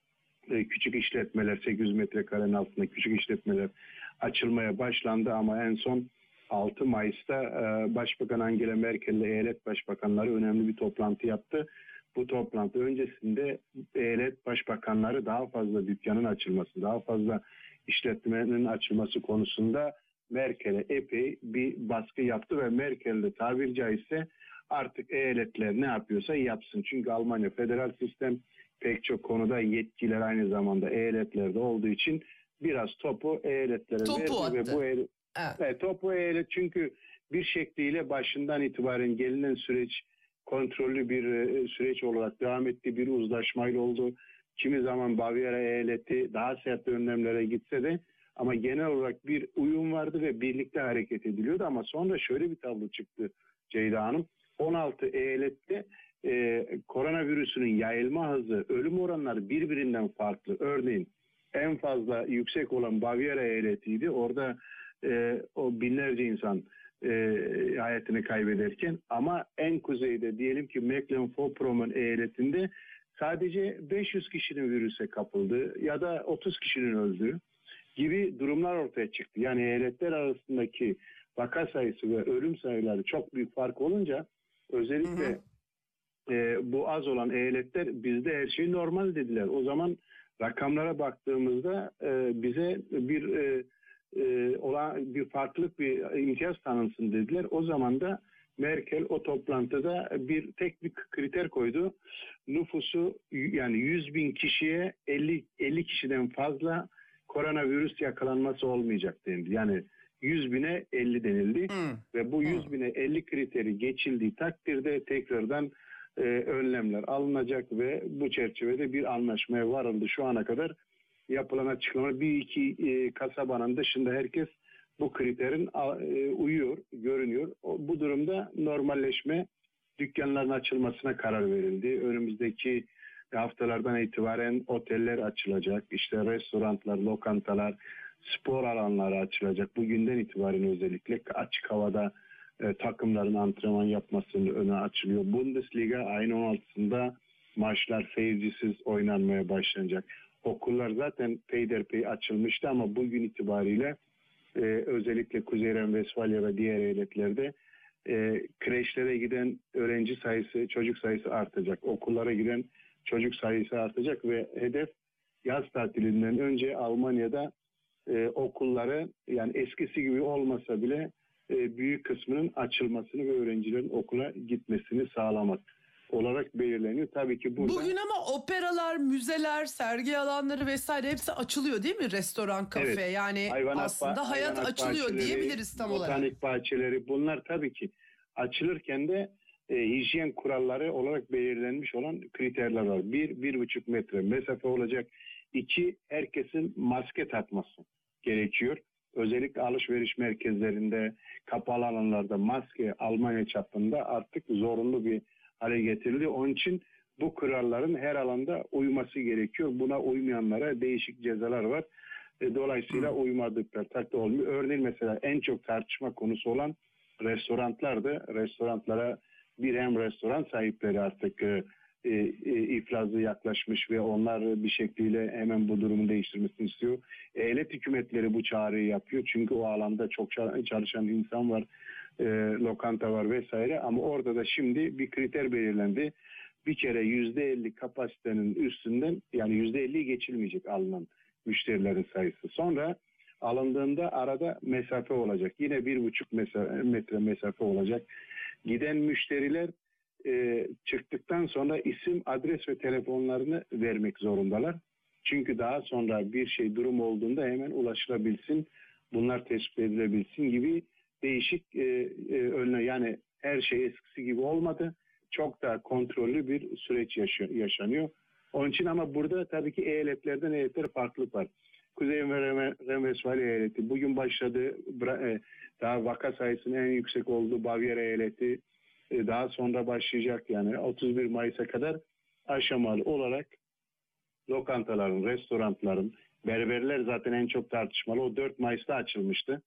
e, küçük işletmeler, sekiz yüz metrekarenin altında küçük işletmeler açılmaya başlandı ama en son altı Mayıs'ta e, Başbakan Angela Merkel ile eyalet başbakanları önemli bir toplantı yaptı. Bu toplantı öncesinde eyalet başbakanları daha fazla dükkanın açılması, daha fazla işletmenin açılması konusunda Merkel'e epey bir baskı yaptı ve Merkel de tabiri caizse artık eyaletler ne yapıyorsa yapsın. Çünkü Almanya federal sistem pek çok konuda yetkiler aynı zamanda eyaletlerde olduğu için biraz topu eyaletlere topu verdi attı. ve bu eyalet, evet. Evet, topu eyalet çünkü bir şekliyle başından itibaren gelinen süreç kontrollü bir e, süreç olarak devam etti. Bir uzlaşmayla oldu. Kimi zaman Bavyera eyaleti daha sert önlemlere gitse de ama genel olarak bir uyum vardı ve birlikte hareket ediliyordu. Ama sonra şöyle bir tablo çıktı Ceyda Hanım. on altı eyalette e, koronavirüsünün yayılma hızı, ölüm oranları birbirinden farklı. Örneğin en fazla yüksek olan Bavyera eyaletiydi. Orada e, o binlerce insan E, hayatını kaybederken ama en kuzeyde diyelim ki Mecklenburg-Vorpommern eyaletinde sadece beş yüz kişinin virüse kapıldığı ya da otuz kişinin öldüğü gibi durumlar ortaya çıktı. Yani eyaletler arasındaki vaka sayısı ve ölüm sayıları çok büyük fark olunca özellikle hı hı. E, bu az olan eyaletler bizde her şey normal dediler. O zaman rakamlara baktığımızda e, bize bir e, Ee, olan bir farklılık, bir imtiyaz tanınsın dediler. O zaman da Merkel o toplantıda bir tek bir kriter koydu. Nüfusu yani yüz bin kişiye elli, elli kişiden fazla koronavirüs yakalanması olmayacak denildi. Yani yüz bine elli denildi. Hmm. Ve bu yüz bine elli kriteri geçildiği takdirde tekrardan e, önlemler alınacak ve bu çerçevede bir anlaşmaya varıldı. Şu ana kadar yapılan açıklama bir iki e, kasabanın dışında herkes bu kriterin e, uyuyor, görünüyor. O, bu durumda normalleşme, dükkanların açılmasına karar verildi. Önümüzdeki haftalardan itibaren oteller açılacak, işte restoranlar, lokantalar, spor alanları açılacak. Bugünden itibaren özellikle açık havada e, takımların antrenman yapmasının öne açılıyor. Bundesliga ayın on altısında maçlar seyircisiz oynanmaya başlanacak. Okullar zaten peyderpey açılmıştı ama bugün itibariyle e, özellikle Kuzey Ren-Vesfalya ve diğer eyaletlerde e, kreşlere giden öğrenci sayısı, çocuk sayısı artacak. Okullara giden çocuk sayısı artacak ve hedef yaz tatilinden önce Almanya'da e, okulları, yani eskisi gibi olmasa bile e, büyük kısmının açılmasını ve öğrencilerin okula gitmesini sağlamak olarak belirleniyor. Tabii ki burada... Bugün ama operalar, müzeler, sergi alanları vesaire hepsi açılıyor değil mi? Restoran, kafe, Evet. yani Hayvanat aslında ba- hayat hayvanat açılıyor bahçeleri, diyebiliriz tam olarak. Botanik bahçeleri, bunlar tabii ki açılırken de e, hijyen kuralları olarak belirlenmiş olan kriterler var. Bir, bir buçuk metre mesafe olacak. İki, herkesin maske takması gerekiyor. Özellikle alışveriş merkezlerinde, kapalı alanlarda maske Almanya çapında artık zorunlu bir hale getirildi. Onun için bu kuralların her alanda uyması gerekiyor. Buna uymayanlara değişik cezalar var. Dolayısıyla hmm. uymadıkları takdirde olmuyor. Örneğin mesela en çok tartışma konusu olan restoranlardı. Restoranlara bir hem restoran sahipleri artık e, e, iflazı yaklaşmış ve onlar bir şekliyle hemen bu durumu değiştirmesini istiyor. Eyalet hükümetleri bu çağrıyı yapıyor. Çünkü o alanda çok çalışan insan var, e, lokanta var vesaire. Ama orada da şimdi bir kriter belirlendi. Bir kere yüzde elli kapasitenin üstünden, yani yüzde elliyi geçilmeyecek alınan müşterilerin sayısı. Sonra alındığında arada mesafe olacak. Yine bir buçuk metre mesafe olacak. Giden müşteriler e, çıktıktan sonra isim, adres ve telefonlarını vermek zorundalar. Çünkü daha sonra bir şey, durum olduğunda hemen ulaşılabilsin, bunlar tespit edilebilsin gibi değişik e, e, önle, yani her şey eskisi gibi olmadı. Çok daha kontrollü bir süreç yaşanıyor. Onun için ama burada tabii ki eyaletlerden eyaletlere farklılık var. Kuzey Ren-Westfalia eyaleti bugün başladı. Daha vaka sayısının en yüksek olduğu Bavyera eyaleti daha sonra başlayacak, yani otuz bir Mayıs'a kadar aşamalı olarak lokantaların, restoranların, berberler zaten en çok tartışmalı. O dört Mayıs'ta açılmıştı.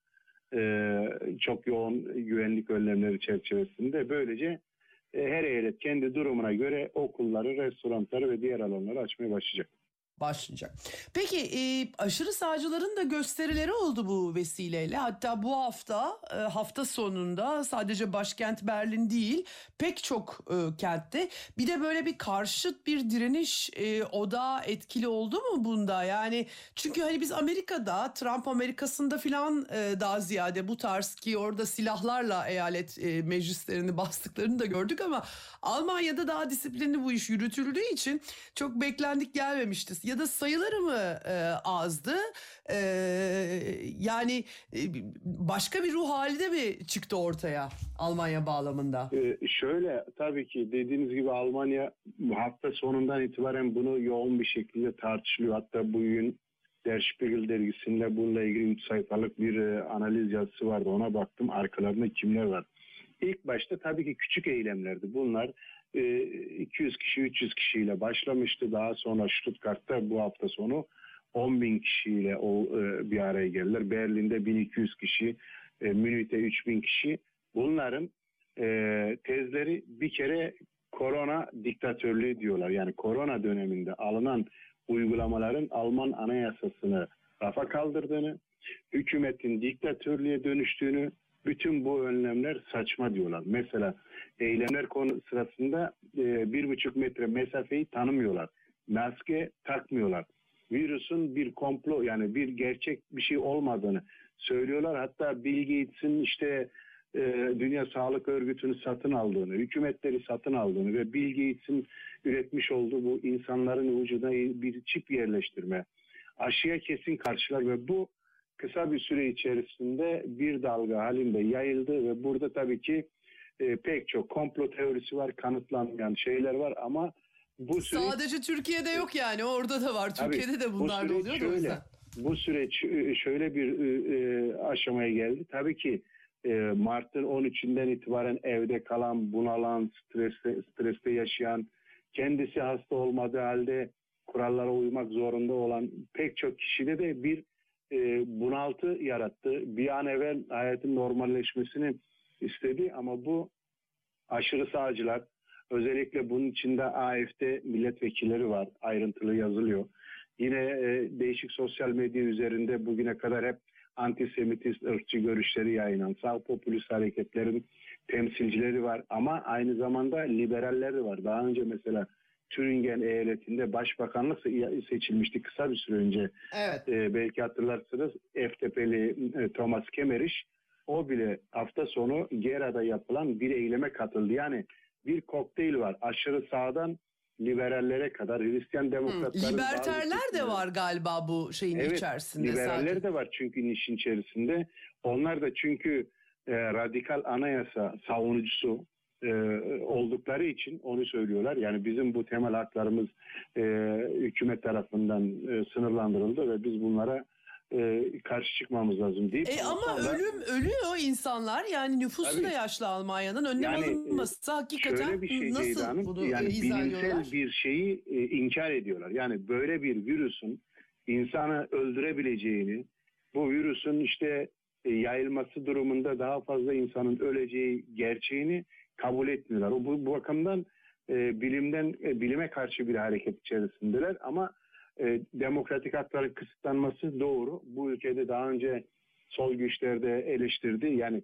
Ee, çok yoğun güvenlik önlemleri çerçevesinde. Böylece e, her eyalet kendi durumuna göre okulları, restoranları ve diğer alanları açmaya başlayacak. Başlayacak. Peki e, aşırı sağcıların da gösterileri oldu bu vesileyle. Hatta bu hafta e, hafta sonunda sadece başkent Berlin değil, pek çok e, kentte bir de böyle bir karşıt bir direniş e, odağı etkili oldu mu bunda? Yani çünkü hani biz Amerika'da, Trump Amerika'sında filan e, daha ziyade bu tarz, ki orada silahlarla eyalet e, meclislerini bastıklarını da gördük, ama Almanya'da daha disiplinli bu iş yürütüldüğü için çok beklendik gelmemişti. Ya da sayıları mı e, azdı? E, yani e, başka bir ruh hali de mi çıktı ortaya Almanya bağlamında? Ee, şöyle, tabii ki dediğiniz gibi Almanya hafta sonundan itibaren bunu yoğun bir şekilde tartışılıyor. Hatta bugün Der Spiegel dergisinde bununla ilgili üç sayfalık bir e, analiz yazısı vardı. Ona baktım, arkalarında kimler var. İlk başta tabii ki küçük eylemlerdi. Bunlar e, iki yüz kişi, üç yüz kişiyle başlamıştı. Daha sonra Stuttgart'ta bu hafta sonu on bin kişiyle o e, bir araya geldiler. Berlin'de bin iki yüz kişi, e, Münih'te üç bin kişi. Bunların e, tezleri bir kere korona diktatörlüğü diyorlar. Yani korona döneminde alınan uygulamaların Alman anayasasını rafa kaldırdığını, hükümetin diktatörlüğe dönüştüğünü, bütün bu önlemler saçma diyorlar. Mesela eylemler konu sırasında e, bir buçuk metre mesafeyi tanımıyorlar. Maske takmıyorlar. Virüsün bir komplo, yani bir gerçek bir şey olmadığını söylüyorlar. Hatta Bill Gates'in işte e, Dünya Sağlık Örgütü'nü satın aldığını, hükümetleri satın aldığını ve Bill Gates'in üretmiş olduğu bu insanların vücuduna bir çip yerleştirme, aşıya kesin karşılar ve bu kısa bir süre içerisinde bir dalga halinde yayıldı ve burada tabii ki e, pek çok komplo teorisi var, kanıtlanmayan şeyler var ama bu süreç... Sadece Türkiye'de yok yani, orada da var. Tabii, Türkiye'de de bunlar da oluyor şöyle, da o yüzden. Bu süreç şöyle bir e, aşamaya geldi. Tabii ki e, Mart'ın on üçünden itibaren evde kalan, bunalan, streste, streste yaşayan, kendisi hasta olmadığı halde kurallara uymak zorunda olan pek çok kişide de bir e, bunaltı yarattı. Bir an evvel hayatın normalleşmesini istedi ama bu aşırı sağcılar, özellikle bunun içinde A F D milletvekilleri var, ayrıntılı yazılıyor. Yine e, değişik sosyal medya üzerinde bugüne kadar hep antisemitist, ırkçı görüşleri yayınan sağ popülist hareketlerin temsilcileri var. Ama aynı zamanda liberaller de var. Daha önce mesela Thüringen eyaletinde başbakanlık seçilmişti kısa bir süre önce. Evet. Ee, belki hatırlarsınız F D P'li e, Thomas Kemmerich, o bile hafta sonu Gera'da yapılan bir eyleme katıldı. Yani bir kokteyl var. Aşırı sağdan liberallere kadar, Hristiyan demokratların... Liberterler de var galiba bu şeyin evet, içerisinde. Liberaller sadece. de var çünkü işin içerisinde. Onlar da çünkü e, radikal anayasa savunucusu e, oldukları için onu söylüyorlar. Yani bizim bu temel haklarımız e, hükümet tarafından e, sınırlandırıldı ve biz bunlara e, karşı çıkmamız lazım deyip. E ama sonra, ölüm ölüyor insanlar, yani nüfusu tabii, da yaşlı Almanya'nın, önlem yani, alınması hakikaten şöyle bir şey nasıl Ceyda Hanım, bunu yani izah bilimsel ediyorlar? bir şeyi e, inkar ediyorlar. Yani böyle bir virüsün insanı öldürebileceğini, bu virüsün işte e, yayılması durumunda daha fazla insanın öleceği gerçeğini kabul etmiyorlar. O bu, bu bakımdan e, bilimden e, bilime karşı bir hareket içerisindeler ama e, demokratik hakların kısıtlanması doğru. Bu ülkede daha önce sol güçler de eleştirdi. Yani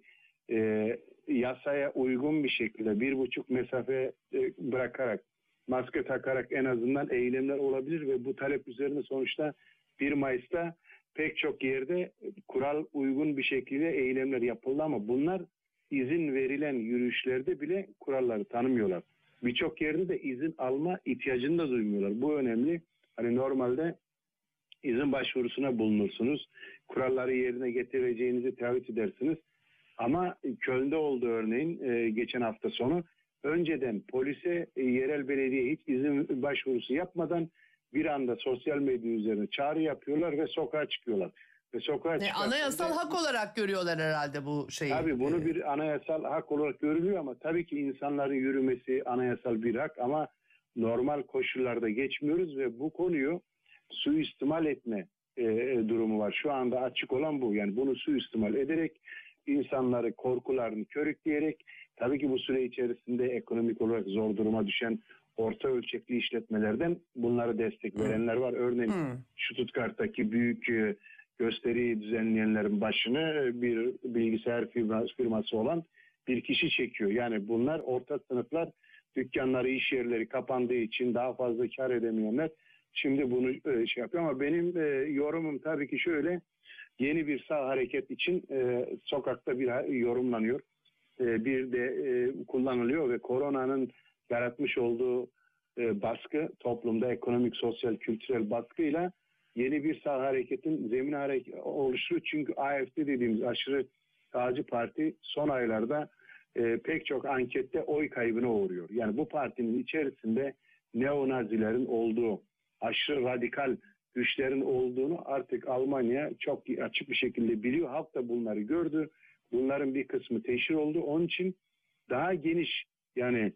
e, yasaya uygun bir şekilde bir buçuk mesafe e, bırakarak, maske takarak en azından eylemler olabilir ve bu talep üzerine sonuçta bir Mayıs'ta pek çok yerde kural uygun bir şekilde eylemler yapıldı ama bunlar izin verilen yürüyüşlerde bile kuralları tanımıyorlar. Birçok yerde de izin alma ihtiyacını da duymuyorlar. Bu önemli. Hani normalde izin başvurusuna bulunursunuz. Kuralları yerine getireceğinizi taahhüt edersiniz. Ama Köln'de oldu örneğin e, geçen hafta sonu. Önceden polise, e, yerel belediye hiç izin başvurusu yapmadan bir anda sosyal medya üzerine çağrı yapıyorlar ve sokağa çıkıyorlar. Ve sokağa Ne, anayasal hak olarak görüyorlar herhalde bu şeyi. Tabii bunu bir anayasal hak olarak görülüyor ama tabii ki insanların yürümesi anayasal bir hak ama normal koşullarda geçmiyoruz ve bu konuyu suistimal etme e, durumu var. Şu anda açık olan bu. Yani bunu suistimal ederek insanları korkularını körükleyerek, tabii ki bu süre içerisinde ekonomik olarak zor duruma düşen orta ölçekli işletmelerden bunlara destek verenler var. Örneğin hmm. Stuttgart'taki büyük e, gösteri düzenleyenlerin başını bir bilgisayar firması olan bir kişi çekiyor. Yani bunlar orta sınıflar, dükkanları, iş yerleri kapandığı için daha fazla kar edemeyenler şimdi bunu e, şey yapıyor ama benim e, yorumum tabii ki şöyle: yeni bir sağ hareket için e, sokakta bir yorumlanıyor. E, bir de e, kullanılıyor ve koronanın yaratmış olduğu e, baskı, toplumda ekonomik, sosyal, kültürel baskıyla yeni bir sağ hareketin zemin hareket oluşturuyor. Çünkü A F D dediğimiz aşırı sağcı parti son aylarda e, pek çok ankette oy kaybına uğruyor. Yani bu partinin içerisinde neonazilerin olduğu, aşırı radikal güçlerin olduğunu artık Almanya çok açık bir şekilde biliyor. Halk da bunları gördü. Bunların bir kısmı teşhir oldu. Onun için daha geniş, yani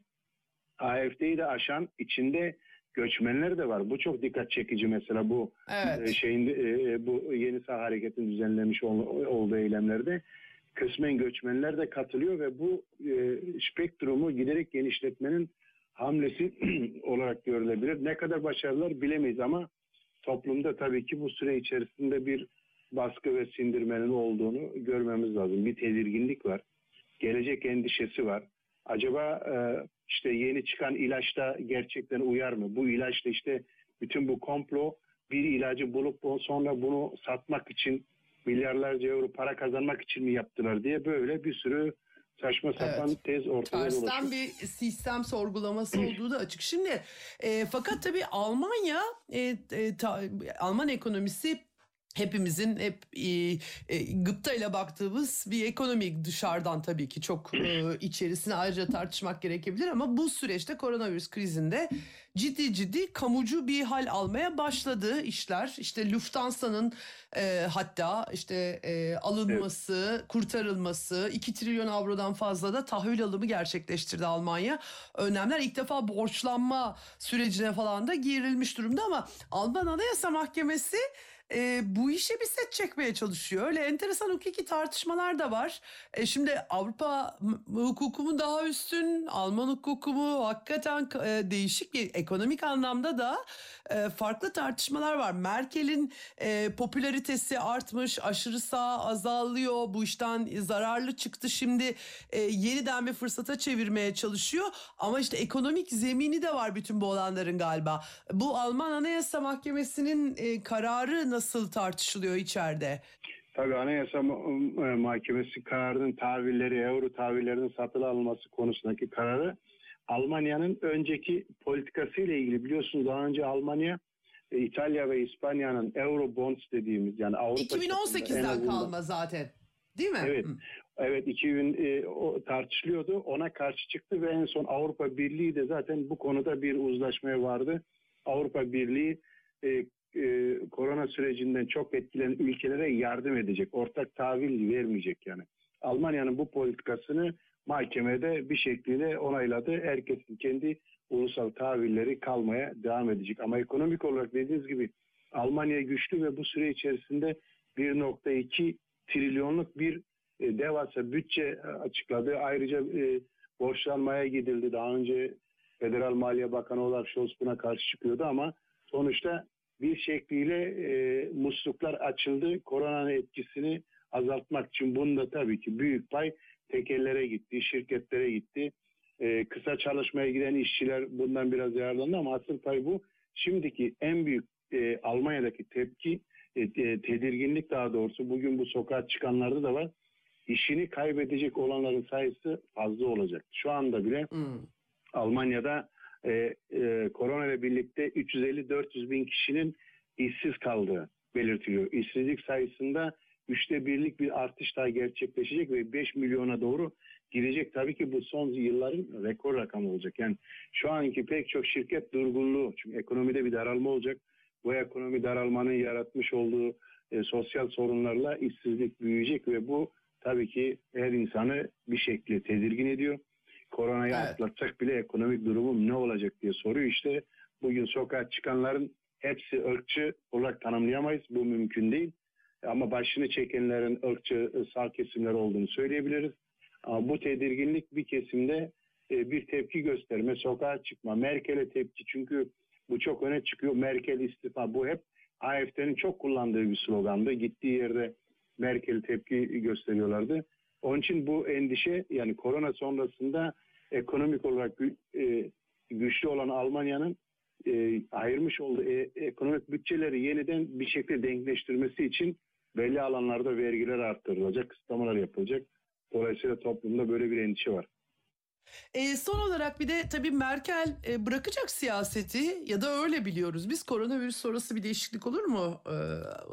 A F D'yi de aşan içinde göçmenler de var. Bu çok dikkat çekici mesela bu evet. şeyin bu yeni sağ hareketin düzenlemiş olduğu eylemlerde kısmen göçmenler de katılıyor ve bu spektrumu giderek genişletmenin hamlesi olarak görülebilir. Ne kadar başarılar bilemeyiz ama toplumda tabii ki bu süre içerisinde bir baskı ve sindirmenin olduğunu görmemiz lazım. Bir tedirginlik var. Gelecek endişesi var. Acaba işte yeni çıkan ilaçta gerçekten uyar mı? Bu ilaçta işte bütün bu komplo bir ilacı bulup sonra bunu satmak için milyarlarca euro para kazanmak için mi yaptılar diye böyle bir sürü saçma sapan evet. tez ortaya dolaşıyor. Tersten bir sistem sorgulaması olduğu da açık. Şimdi e, fakat tabii Almanya, e, e, ta, Alman ekonomisi hepimizin hep e, e, gıptayla baktığımız bir ekonomi, dışarıdan tabii ki çok e, içerisine ayrıca tartışmak gerekebilir ama bu süreçte koronavirüs krizinde ciddi ciddi kamucu bir hal almaya başladı işler. İşte Lufthansa'nın e, hatta işte e, alınması, evet. kurtarılması, iki trilyon avrodan fazla da tahvil alımı gerçekleştirdi Almanya. Önlemler, ilk defa borçlanma sürecine falan da girilmiş durumda ama Alman Anayasa Mahkemesi e, bu işe bir set çekmeye çalışıyor. Öyle enteresan hukuki tartışmalar da var. E, şimdi Avrupa hukuku mu daha üstün, Alman hukuku mu, hakikaten e, değişik bir ekonomik anlamda da e, farklı tartışmalar var. Merkel'in e, popülaritesi artmış, aşırı sağ azalıyor, bu işten zararlı çıktı. Şimdi e, yeniden bir fırsata çevirmeye çalışıyor. Ama işte ekonomik zemini de var bütün bu olanların galiba. Bu Alman Anayasa Mahkemesi'nin e, kararı nasıl tartışılıyor içeride? Tabii Anayasa Mahkemesi kararının tahvilleri, euro tahvillerinin satın alınması konusundaki kararı Almanya'nın önceki politikasıyla ilgili. Biliyorsunuz daha önce Almanya, İtalya ve İspanya'nın euro bonds dediğimiz yani Avrupa iki bin on sekizden azından, kalma zaten. Değil mi? Evet. Hı. Evet iki bin e, o tartışılıyordu. Ona karşı çıktı ve en son Avrupa Birliği de zaten bu konuda bir uzlaşmaya vardı. Avrupa Birliği e, e, korona sürecinden çok etkilenen ülkelere yardım edecek. Ortak tahvil vermeyecek yani. Almanya'nın bu politikasını mahkemede bir şekilde onayladı. Herkesin kendi ulusal tahvilleri kalmaya devam edecek. Ama ekonomik olarak dediğiniz gibi Almanya güçlü ve bu süre içerisinde bir nokta iki trilyonluk bir e, devasa bütçe açıkladı. Ayrıca e, borçlanmaya gidildi. Daha önce Federal Maliye Bakanı Olaf Scholz buna karşı çıkıyordu ama sonuçta bir şekliyle e, musluklar açıldı. Koronanın etkisini azaltmak için bunda tabii ki büyük pay tekellere gitti, şirketlere gitti. E, kısa çalışmaya giden işçiler bundan biraz yararlandı ama asıl pay bu. Şimdiki en büyük e, Almanya'daki tepki, e, e, tedirginlik daha doğrusu bugün bu sokağa çıkanlarda da var. İşini kaybedecek olanların sayısı fazla olacak. Şu anda bile hmm. Almanya'da e, e, korona ile birlikte üç yüz elli dört yüz bin kişinin işsiz kaldığı belirtiliyor. İşsizlik sayısında üçte birlik bir artış daha gerçekleşecek ve beş milyona doğru girecek. Tabii ki bu son yılların rekor rakamı olacak. Yani şu anki pek çok şirket durgunluğu, çünkü ekonomide bir daralma olacak. Bu ekonomi daralmanın yaratmış olduğu e, sosyal sorunlarla işsizlik büyüyecek ve bu tabii ki her insanı bir şekilde tedirgin ediyor. Koronayı evet. atlatsak bile ekonomik durumum ne olacak diye soruyor. İşte bugün sokağa çıkanların hepsi ırkçı olarak tanımlayamayız. Bu mümkün değil. Ama başını çekenlerin ırkçı sağ kesimler olduğunu söyleyebiliriz. Ama bu tedirginlik bir kesimde bir tepki gösterme, sokağa çıkma, Merkel'e tepki. Çünkü bu çok öne çıkıyor. Merkel istifa. Bu hep A F D'nin çok kullandığı bir slogandı. Gittiği yerde Merkel tepki gösteriyorlardı. Onun için bu endişe yani korona sonrasında ekonomik olarak e, güçlü olan Almanya'nın e, ayırmış olduğu e, ekonomik bütçeleri yeniden bir şekilde denkleştirmesi için belli alanlarda vergiler arttırılacak, kısıtlamalar yapılacak. Dolayısıyla toplumda böyle bir endişe var. E, son olarak bir de tabii Merkel e, bırakacak siyaseti ya da öyle biliyoruz. Biz koronavirüs sonrası bir değişiklik olur mu? E,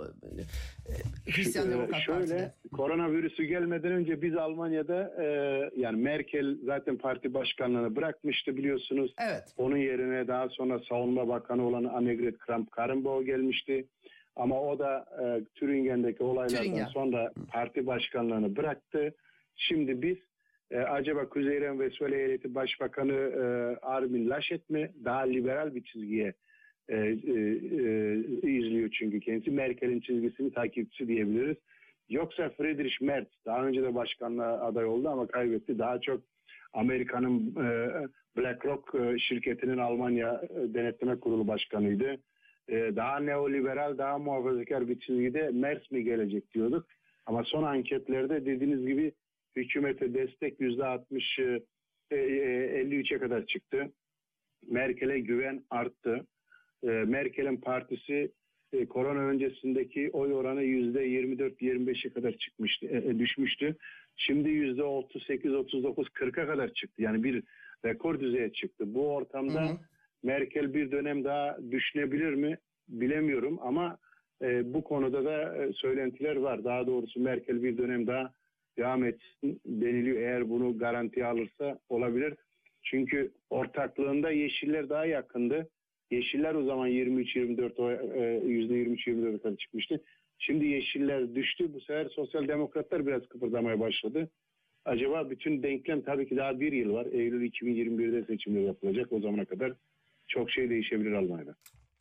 e, Hristiyan Demokrat Şöyle, Parti'de. Koronavirüsü gelmeden önce biz Almanya'da e, yani Merkel zaten parti başkanlığını bırakmıştı biliyorsunuz. Evet. Onun yerine daha sonra Savunma Bakanı olan Annegret Kramp-Karrenbauer gelmişti. Ama o da e, Thüringen'deki olaylardan Thüringen. sonra parti başkanlığını bıraktı. Şimdi biz Ee, acaba Kuzey Ren-Vesfalya Eyaleti Başbakanı e, Armin Laschet mi daha liberal bir çizgiye e, e, e, izliyor çünkü kendisi Merkel'in çizgisini takipçisi diyebiliriz. Yoksa Friedrich Merz daha önce de başkanlığa aday oldu ama kaybetti. Daha çok Amerika'nın e, BlackRock e, şirketinin Almanya e, Denetleme Kurulu başkanıydı. E, daha neoliberal, daha muhafazakar bir çizgide Merz mi gelecek diyorduk. Ama son anketlerde dediğiniz gibi hükümete destek yüzde altmış elli üçe kadar çıktı. Merkel'e güven arttı. Merkel'in partisi korona öncesindeki oy oranı yüzde yirmi dört yirmi beşe kadar çıkmıştı, düşmüştü. Şimdi yüzde otuz sekiz otuz dokuz kırka kadar çıktı. Yani bir rekor düzeye çıktı. Bu ortamda hı hı. Merkel bir dönem daha düşünebilir mi bilemiyorum ama bu konuda da söylentiler var. Daha doğrusu Merkel bir dönem daha devam etsin deniliyor. Eğer bunu garantiye alırsa olabilir. Çünkü ortaklığında Yeşiller daha yakındı. Yeşiller o zaman yirmi üç yirmi dört yüzde yirmi üç yirmi dört'e kadar çıkmıştı. Şimdi Yeşiller düştü. Bu sefer Sosyal Demokratlar biraz kıpırdamaya başladı. Acaba bütün denklem tabii ki daha bir yıl var. Eylül iki bin yirmi bir'de seçimler yapılacak. O zamana kadar çok şey değişebilir Almanya'da.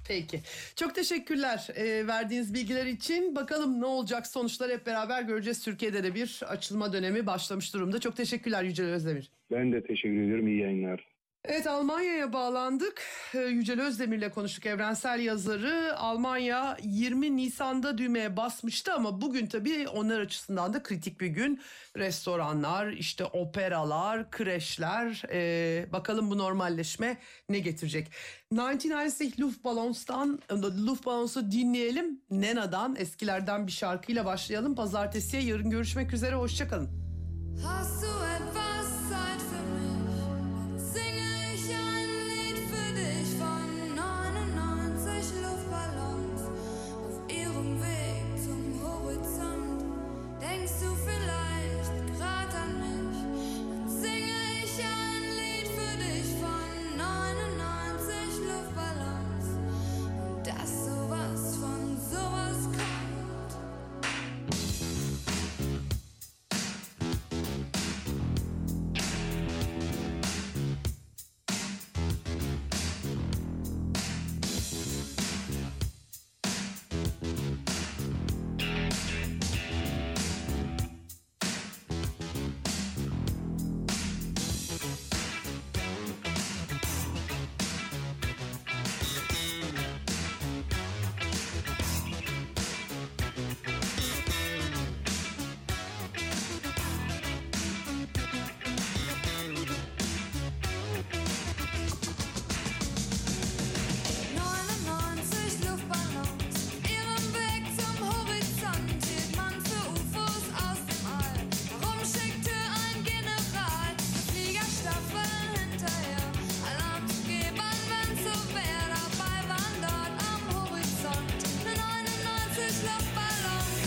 Peki. Çok teşekkürler e, verdiğiniz bilgiler için. Bakalım ne olacak, sonuçları hep beraber göreceğiz. Türkiye'de de bir açılma dönemi başlamış durumda. Çok teşekkürler Yücel Özdemir. Ben de teşekkür ediyorum. İyi yayınlar. Evet, Almanya'ya bağlandık. Ee, Yücel Özdemir'le konuştuk, evrensel yazarı. Almanya yirmi Nisan'da düğmeye basmıştı ama bugün tabii onlar açısından da kritik bir gün. Restoranlar, işte operalar, kreşler. Ee, bakalım bu normalleşme ne getirecek? neunzehnhundertneunzig Luftballons'tan, Luftballons'u dinleyelim. Nena'dan, eskilerden bir şarkıyla başlayalım. Pazartesiye, yarın görüşmek üzere, hoşçakalın. Hast du etwas Zeit für mich? Singe ich ein Lied für dich von neunundneunzig Luftballons auf ihrem Weg zum Horizont. Denkst du vielleicht grad an mich? Dann singe ich ein Lied für dich von neunundneunzig Luftballons und dass sowas von sowas kommt. neunundneunzig Luftballons, ihrem Weg zum Horizont hielt man für U F Os aus dem All. Warum schickte ein General Fliegerstaffeln hinterher? Alarm zu geben, wenn's so wär. Dabei waren dort am Horizont neunundneunzig Luftballons.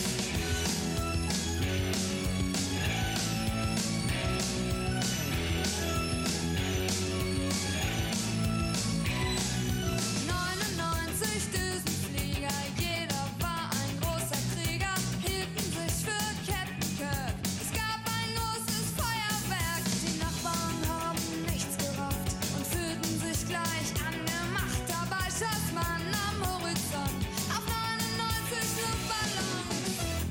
neunundneunzig Düsenflieger, jeder war ein großer Krieger, hielten sich für Captain Kirk. Es gab ein großes Feuerwerk, die Nachbarn haben nichts gerafft und fühlten sich gleich angemacht. Dabei schoss man am Horizont auf neunundneunzig Luftballons.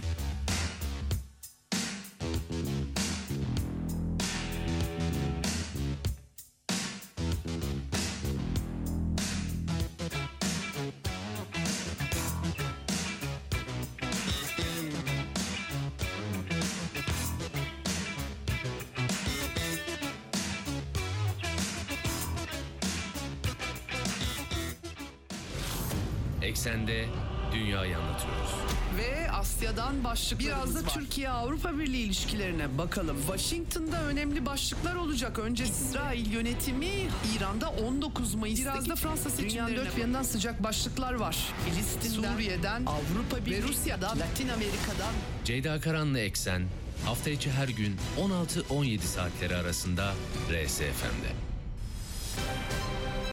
Eksende dünyayı anlatıyoruz. Ve Asya'dan başlıklarımız Biraz da var. Türkiye-Avrupa Birliği ilişkilerine bakalım. Washington'da önemli başlıklar olacak. Önce İsrail yönetimi İran'da on dokuz Mayıs'taki Biraz da Fransa seçimlerine dünyanın dört bir yanından sıcak başlıklar var. Filistin'den, Suriye'den, Avrupa Birliği, ve Rusya'dan, Latin Amerika'dan. Ceyda Karan'la Eksen hafta içi her gün on altı on yedi saatleri arasında R S F M'de.